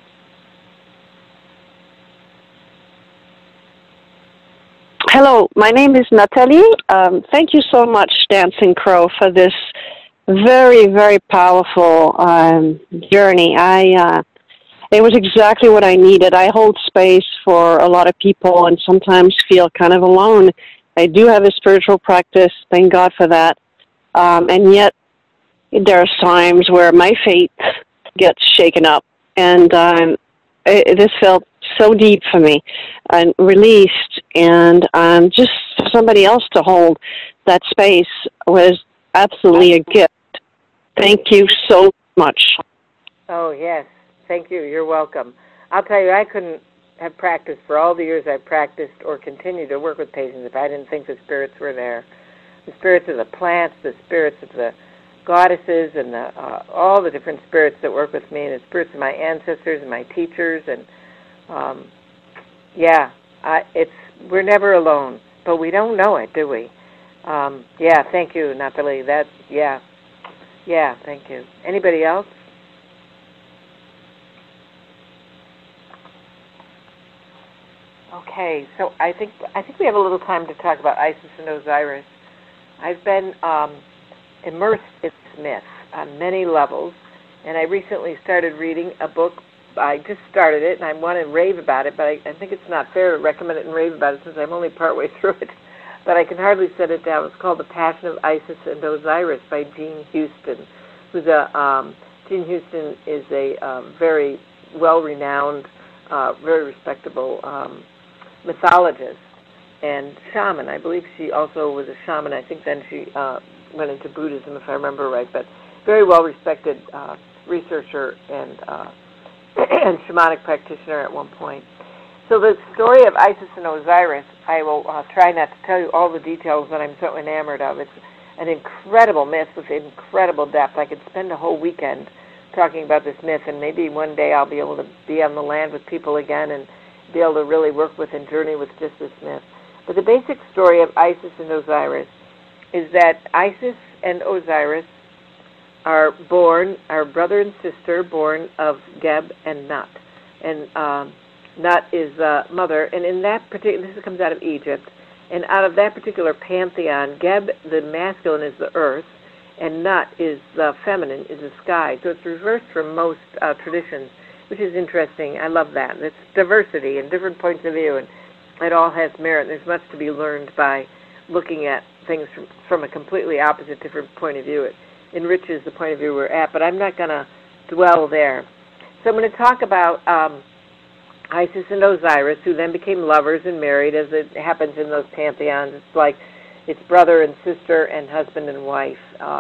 Hello, my name is Natalie. Thank you so much, Dancing Crow, for this very, very powerful journey. It was exactly what I needed. I hold space for a lot of people and sometimes feel kind of alone. I do have a spiritual practice, thank God for that. And yet there are times where my faith gets shaken up. And this felt so deep for me and released. And just for somebody else to hold that space was absolutely a gift. Thank you so much. Oh, yes. Thank you. You're welcome. I'll tell you, I couldn't have practiced for all the years I've practiced or continue to work with patients if I didn't think the spirits were there. The spirits of the plants, the spirits of the goddesses, and all the different spirits that work with me, and the spirits of my ancestors and my teachers. And, we're never alone, but we don't know it, do we? Thank you, Natalie. Thank you. Anybody else? Okay, so I think we have a little time to talk about Isis and Osiris. I've been immersed in this myth on many levels, and I recently started reading a book. I just started it, and I want to rave about it, but I think it's not fair to recommend it and rave about it since I'm only partway through it. But I can hardly set it down. It's called The Passion of Isis and Osiris by Jean Houston, Jean Houston is a very well-renowned, very respectable mythologist and shaman. I believe she also was a shaman. I think then she went into Buddhism, if I remember right, but very well-respected researcher and and shamanic practitioner at one point. So the story of Isis and Osiris, I will try not to tell you all the details that I'm so enamored of. It's an incredible myth with incredible depth. I could spend a whole weekend talking about this myth, and maybe one day I'll be able to be on the land with people again and be able to really work with and journey with just this myth. But the basic story of Isis and Osiris is that Isis and Osiris are brother and sister, born of Geb and Nut. And Nut is mother, and in that particular, this comes out of Egypt, and out of that particular pantheon, Geb, the masculine, is the earth, and Nut is the feminine, is the sky. So it's reversed from most traditions, which is interesting. I love that. It's diversity and different points of view, and it all has merit. There's much to be learned by looking at things from a completely opposite, different point of view. It enriches the point of view we're at, but I'm not going to dwell there. So I'm going to talk about Isis and Osiris, who then became lovers and married, as it happens in those pantheons. It's like it's brother and sister and husband and wife.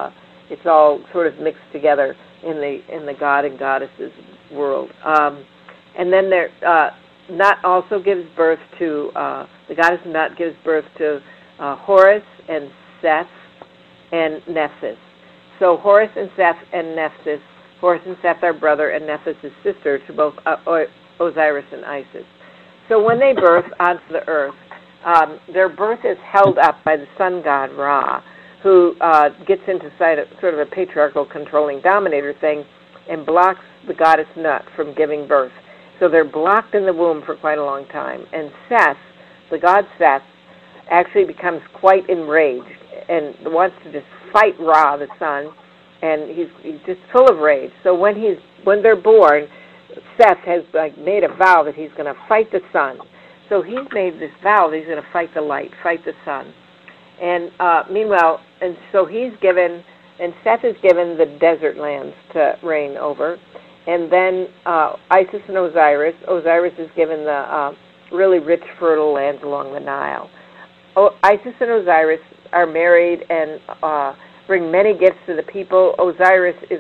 it's all sort of mixed together in the god and goddesses world. And then Nut also gives birth to, the goddess Nut gives birth to Horus and Seth and Nephthys. So Horus and Seth and Nephthys, Horus and Seth are brother and Nephthys is sister to both Osiris and Isis. So when they birth onto the earth, their birth is held up by the sun god Ra, who gets into sort of a patriarchal controlling dominator thing and blocks the goddess Nut from giving birth. So they're blocked in the womb for quite a long time. And Seth, the god Seth, actually becomes quite enraged and wants to just fight Ra, the sun, and he's just full of rage. So when they're born, Seth has made a vow that he's going to fight the sun. So he's made this vow that he's going to fight the light, fight the sun. And meanwhile, and so Seth is given the desert lands to reign over. And then Isis and Osiris is given the really rich, fertile lands along the Nile. Isis and Osiris are married and bring many gifts to the people. Osiris is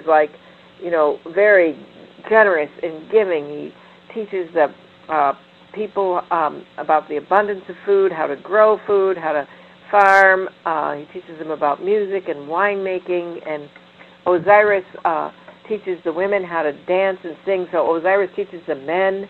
very generous in giving. He teaches the people about the abundance of food, how to grow food, how to farm. He teaches them about music and winemaking. And Osiris teaches the women how to dance and sing. So Osiris teaches the men,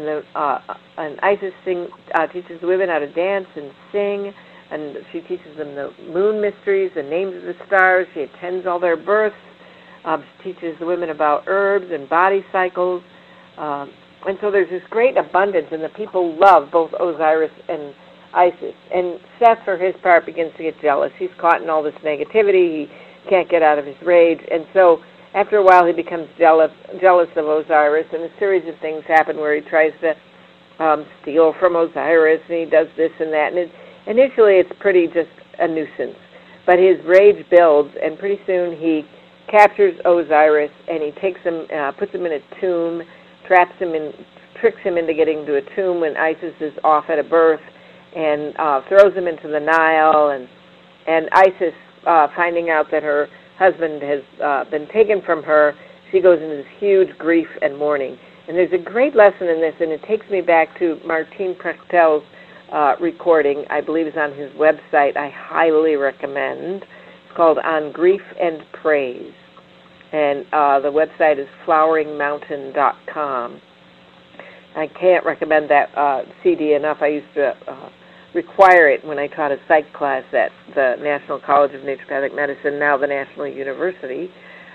and Isis teaches the women how to dance and sing. And she teaches them the moon mysteries, the names of the stars. She attends all their births. She teaches the women about herbs and body cycles. And so there's this great abundance, and the people love both Osiris and Isis. And Seth, for his part, begins to get jealous. He's caught in all this negativity. He can't get out of his rage. And so after a while, he becomes jealous of Osiris, and a series of things happen where he tries to steal from Osiris, and he does this and that. And initially, it's pretty just a nuisance. But his rage builds, and pretty soon he captures Osiris, and he takes him, puts him in a tomb, traps him in, tricks him into getting to a tomb when Isis is off at a birth, and throws him into the Nile. And Isis, finding out that her husband has been taken from her, she goes into this huge grief and mourning. And there's a great lesson in this, and it takes me back to Martin Prechtel's recording. I believe it's on his website. I highly recommend. It's called On Grief and Praise. And the website is floweringmountain.com. I can't recommend that CD enough. I used to require it when I taught a psych class at the National College of Naturopathic Medicine, now the National University.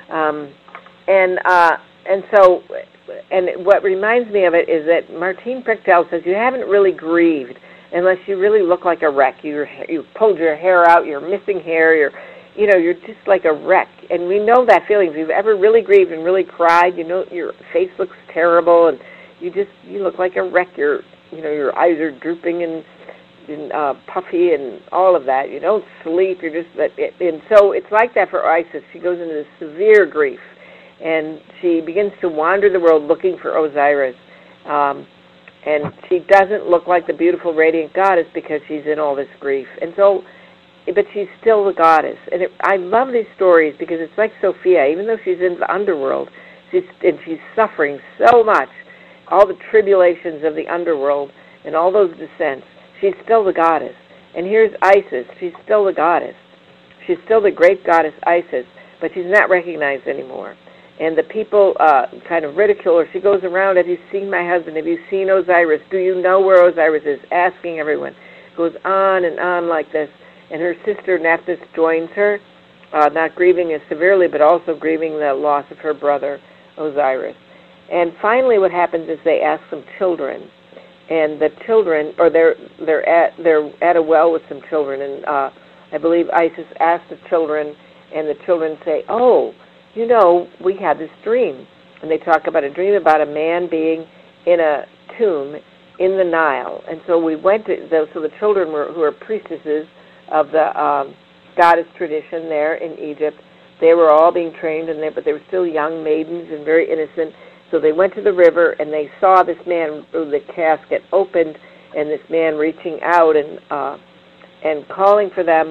And what reminds me of it is that Martin Prechtel says you haven't really grieved unless you really look like a wreck. You pulled your hair out, you're missing hair, you're just like a wreck. And we know that feeling. If you've ever really grieved and really cried, your face looks terrible, and you look like a wreck. Your eyes are drooping and puffy and all of that. You don't sleep. And so it's like that for Isis. She goes into this severe grief, and she begins to wander the world looking for Osiris. And she doesn't look like the beautiful, radiant goddess because she's in all this grief. And so, but she's still the goddess. And I love these stories because it's like Sophia. Even though she's in the underworld, she's suffering so much, all the tribulations of the underworld and all those descents, she's still the goddess. And here's Isis. She's still the goddess. She's still the great goddess Isis, but she's not recognized anymore. And the people kind of ridicule her. She goes around, have you seen my husband? Have you seen Osiris? Do you know where Osiris is? Asking everyone. Goes on and on like this. And her sister Nephthys joins her, not grieving as severely, but also grieving the loss of her brother Osiris. And finally what happens is they ask some children. And the children, or they're at a well with some children, and I believe Isis asked the children, and the children say, we had this dream. And they talk about a dream about a man being in a tomb in the Nile. And so we went to, so the children who are priestesses of the goddess tradition there in Egypt, they were all being trained, but they were still young maidens and very innocent. So they went to the river, and they saw this man, the casket opened, and this man reaching out and calling for them.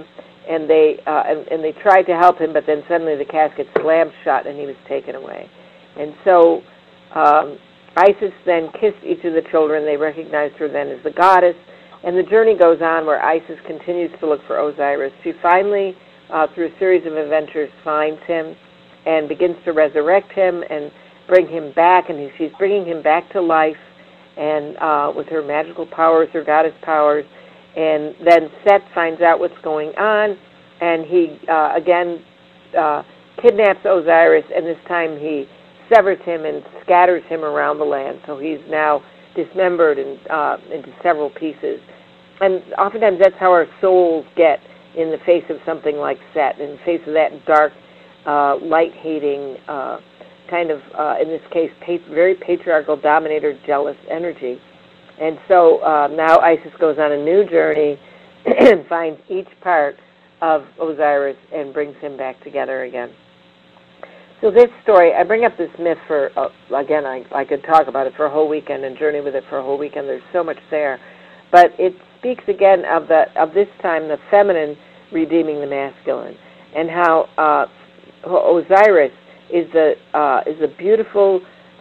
and they tried to help him, but then suddenly the casket slammed shut and he was taken away. And so Isis then kissed each of the children. They recognized her then as the goddess, and the journey goes on where Isis continues to look for Osiris. She finally, through a series of adventures, finds him and begins to resurrect him and bring him back, and she's bringing him back to life, and with her magical powers, her goddess powers. And then Set finds out what's going on, and he again kidnaps Osiris, and this time he severs him and scatters him around the land. So he's now dismembered into several pieces. And oftentimes that's how our souls get in the face of something like Set, in the face of that dark, light-hating, kind of, in this case, very patriarchal, dominator, jealous energy. And so now Isis goes on a new journey and finds each part of Osiris and brings him back together again. So this story, I bring up this myth for, again, I could talk about it for a whole weekend and journey with it for a whole weekend. There's so much there. But it speaks again of this time, the feminine redeeming the masculine, and how Osiris is a beautiful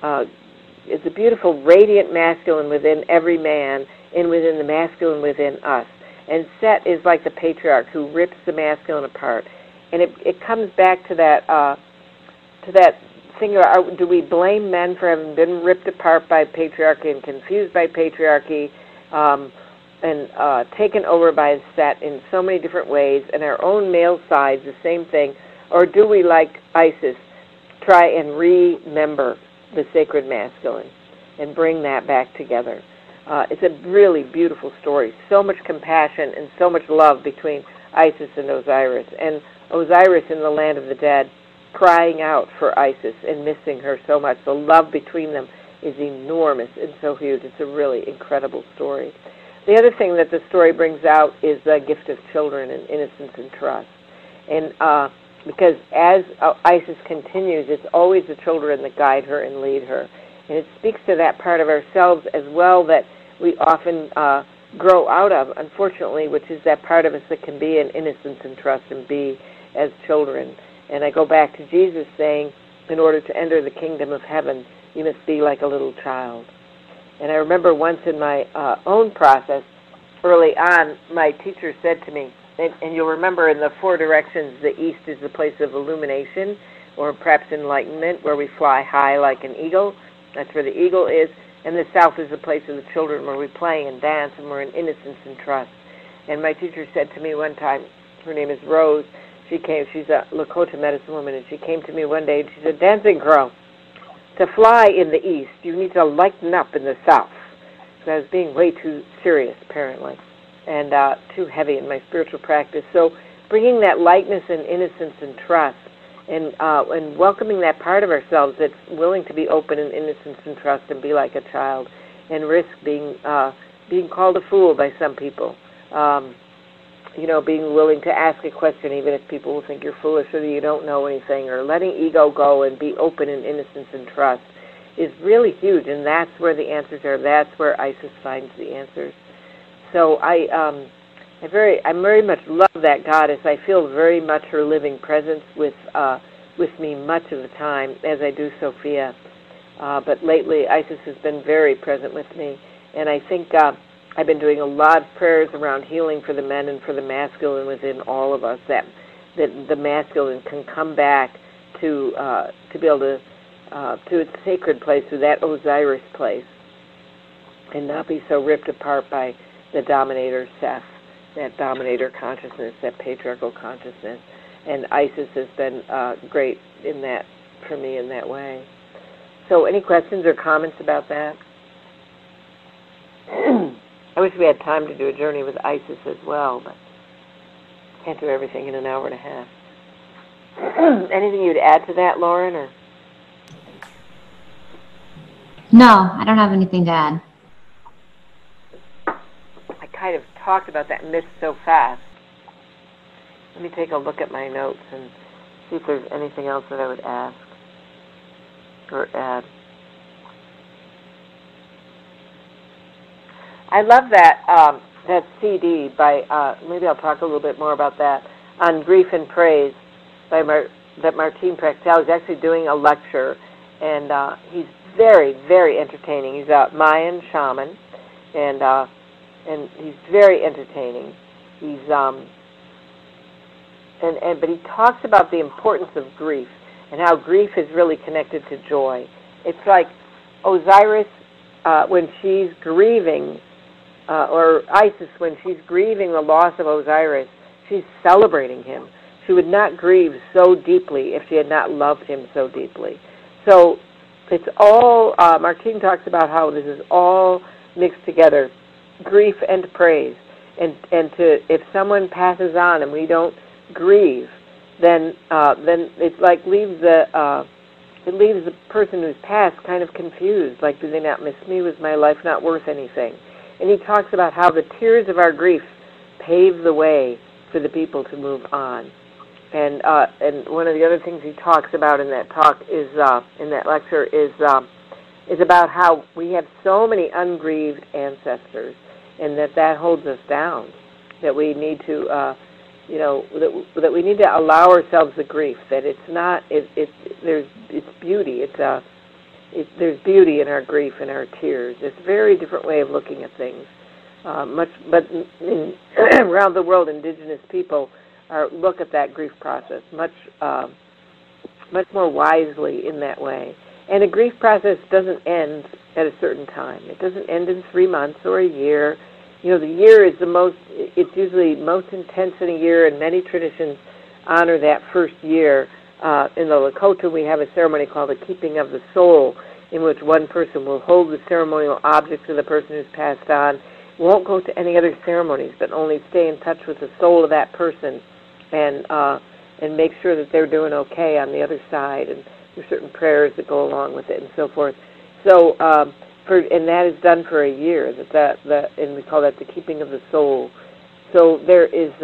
radiant masculine within every man and within the masculine within us. And Set is like the patriarch who rips the masculine apart. And it comes back to that thing about, do we blame men for having been ripped apart by patriarchy and confused by patriarchy and taken over by Set in so many different ways, and our own male sides, the same thing? Or do we, like Isis, try and remember the sacred masculine and bring that back together? It's a really beautiful story. So much compassion and so much love between Isis and Osiris. And Osiris in the land of the dead crying out for Isis and missing her so much. The love between them is enormous and so huge. It's a really incredible story. The other thing that the story brings out is the gift of children and innocence and trust. And because as Isis continues, it's always the children that guide her and lead her. And it speaks to that part of ourselves as well that we often grow out of, unfortunately, which is that part of us that can be in innocence and trust and be as children. And I go back to Jesus saying, in order to enter the kingdom of heaven, you must be like a little child. And I remember once in my own process, early on, my teacher said to me, and you'll remember in the four directions, the east is the place of illumination, or perhaps enlightenment, where we fly high like an eagle. That's where the eagle is. And the south is the place of the children, where we play and dance, and we're in innocence and trust. And my teacher said to me one time, her name is Rose, she's a Lakota medicine woman, and she came to me one day, and she said, Dancing Crow, to fly in the east, you need to lighten up in the south. So I was being way too serious, apparently, and too heavy in my spiritual practice. So bringing that lightness and innocence and trust, and welcoming that part of ourselves that's willing to be open in innocence and trust and be like a child, and risk being called a fool by some people. Being willing to ask a question even if people will think you're foolish or that you don't know anything, or letting ego go and be open in innocence and trust is really huge, and that's where the answers are. That's where Isis finds the answers. So I very much love that goddess. I feel very much her living presence with me much of the time, as I do Sophia. But lately, Isis has been very present with me, and I think I've been doing a lot of prayers around healing for the men and for the masculine within all of us, that the masculine can come back to be able to its sacred place, to that Osiris place, and not be so ripped apart by the dominator Seth, that dominator consciousness, that patriarchal consciousness. And Isis has been great in that, for me, in that way. So any questions or comments about that? I wish we had time to do a journey with Isis as well, but can't do everything in an hour and a half. Anything you'd add to that, Lauren? Or? No, I don't have anything to add. I kind of talked about that myth so fast. Let me take a look at my notes and see if there's anything else that I would ask or add. I love that CD by, maybe I'll talk a little bit more about that. on Grief and Praise that Martin Prechtel is actually doing a lecture, and he's very, very entertaining. He's a Mayan shaman, and he's very entertaining. He's but he talks about the importance of grief and how grief is really connected to joy. It's like Osiris when she's grieving, or Isis when she's grieving the loss of Osiris, she's celebrating him. She would not grieve so deeply if she had not loved him so deeply. So it's all, Martine talks about how this is all mixed together, grief and praise. And if someone passes on and we don't grieve, then it like leaves the person who's passed kind of confused, like, do they not miss me? Was my life not worth anything? And he talks about how the tears of our grief pave the way for the people to move on. And one of the other things he talks about in that talk is in that lecture is about how we have so many ungrieved ancestors, and that holds us down. That we need to that we need to allow ourselves the grief. That it's not it's beauty. There's beauty in our grief and our tears. It's a very different way of looking at things. But around the world, indigenous people look at that grief process much more wisely in that way. And a grief process doesn't end at a certain time. It doesn't end in 3 months or a year. The year is it's usually most intense in a year, and many traditions honor that first year. In the Lakota, we have a ceremony called the Keeping of the Soul, in which one person will hold the ceremonial objects of the person who's passed on, won't go to any other ceremonies, but only stay in touch with the soul of that person and make sure that they're doing okay on the other side. And there's certain prayers that go along with it and so forth. So, and that is done for a year. And we call that the Keeping of the Soul. So there is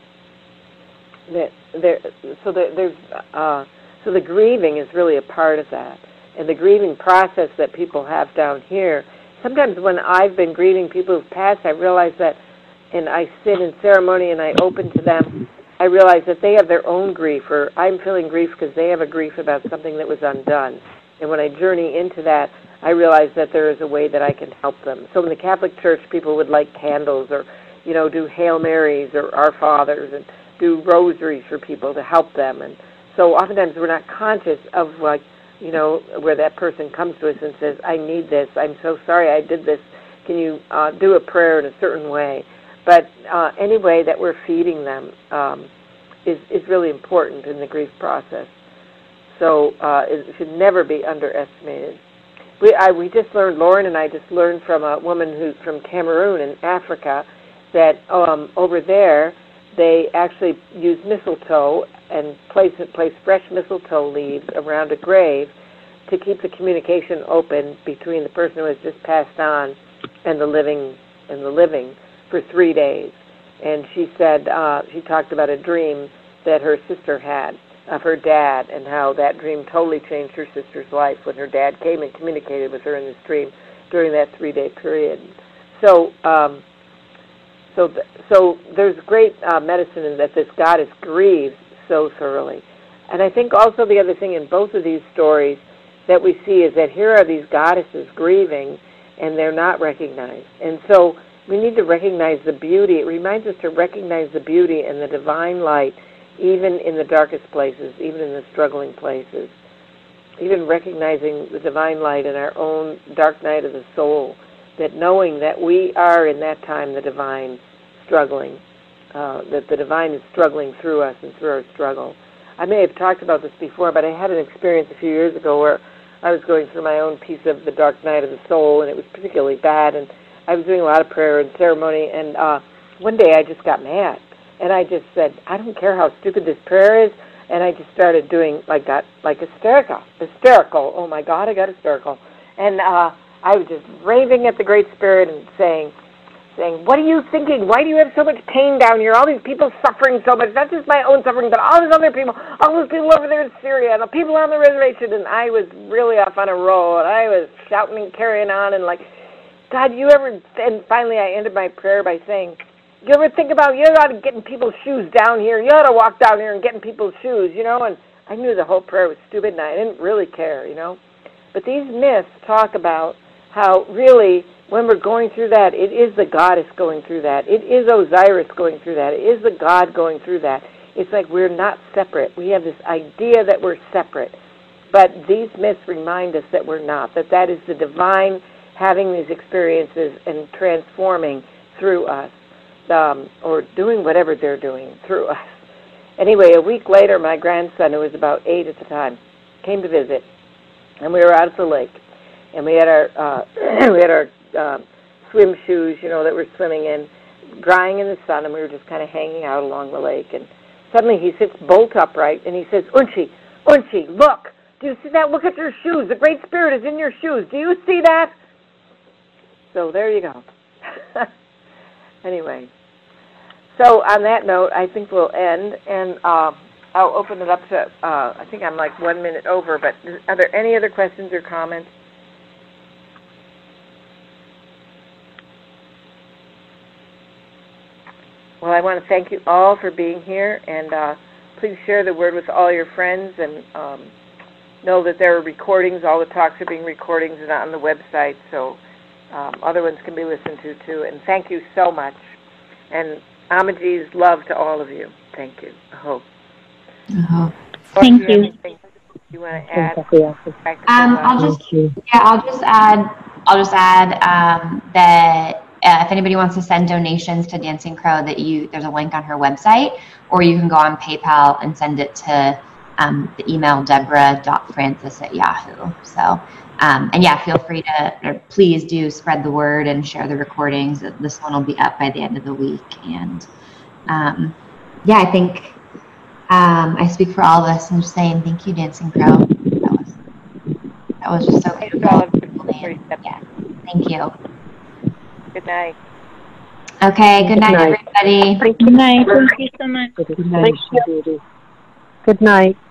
so the grieving is really a part of that, and the grieving process that people have down here. Sometimes when I've been grieving people who've passed, I realize that, and I sit in ceremony and I open to them, I realize that they have their own grief, or I'm feeling grief because they have a grief about something that was undone. And when I journey into that, I realize that there is a way that I can help them. So in the Catholic Church, people would light candles, or do Hail Marys or Our Fathers, and do rosaries for people to help them. And so oftentimes we're not conscious of where that person comes to us and says, I need this, I'm so sorry I did this, can you do a prayer in a certain way? But any way that we're feeding them is really important in the grief process. So it should never be underestimated. We just learned, Lauren and I just learned from a woman who's from Cameroon in Africa, that over there they actually use mistletoe and place fresh mistletoe leaves around a grave to keep the communication open between the person who has just passed on and the living for 3 days. And she said she talked about a dream that her sister had of her dad, and how that dream totally changed her sister's life when her dad came and communicated with her in this dream during that 3-day period. So there's great medicine in that this goddess grieves so thoroughly. And I think also the other thing in both of these stories that we see is that here are these goddesses grieving, and they're not recognized. And so we need to recognize the beauty. It reminds us to recognize the beauty and the divine light, even in the darkest places, even in the struggling places. Even recognizing the divine light in our own dark night of the soul, that knowing that we are in that time the divine struggling, that the divine is struggling through us and through our struggle. I may have talked about this before, but I had an experience a few years ago where I was going through my own piece of the dark night of the soul, and it was particularly bad, and I was doing a lot of prayer and ceremony, and one day I just got mad, and I just said, I don't care how stupid this prayer is, and I just started doing, got hysterical. Oh my God, I got hysterical. And I was just raving at the Great Spirit and saying, what are you thinking? Why do you have so much pain down here? All these people suffering so much, not just my own suffering, but all these other people, all those people over there in Syria, and the people on the reservation. And I was really off on a roll, and I was shouting and carrying on, and God, and finally I ended my prayer by saying, you ever think about, you ought to getting people's shoes down here. You ought to walk down here and getting people's shoes, you know. And I knew the whole prayer was stupid, and I didn't really care, you know. But these myths talk about how really when we're going through that, it is the goddess going through that. It is Osiris going through that. It is the god going through that. It's like we're not separate. We have this idea that we're separate. But these myths remind us that we're not, that that is the divine having these experiences and transforming through us, or doing whatever they're doing through us. Anyway, a week later, my grandson, who was about 8 at the time, came to visit, and we were out at the lake, and we had our swim shoes, you know, that we're swimming in, drying in the sun, and we were just kind of hanging out along the lake. And suddenly he sits bolt upright, and he says, Unchi, look. Do you see that? Look at your shoes. The Great Spirit is in your shoes. Do you see that? So there you go. Anyway. So on that note, I think we'll end, and I'll open it up to, I think I'm like 1 minute over, but are there any other questions or comments? Well, I want to thank you all for being here, and please share the word with all your friends, and know that there are recordings. All the talks are being recordings and on the website, so other ones can be listened to too. And thank you so much. And Amaji's love to all of you. Thank you. I hope. Thank you. You want to add? I'll just add that if anybody wants to send donations to Dancing Crow, there's a link on her website, or you can go on PayPal and send it to the email deborah.francis@yahoo. So, and yeah, feel free to, or please do spread the word and share the recordings. This one will be up by the end of the week. And I think I speak for all of us and just saying thank you, Dancing Crow. That was just so beautiful. Yeah, thank you. Good night. Okay, good night, everybody. Good night. Thank you so much. Good night. Good night.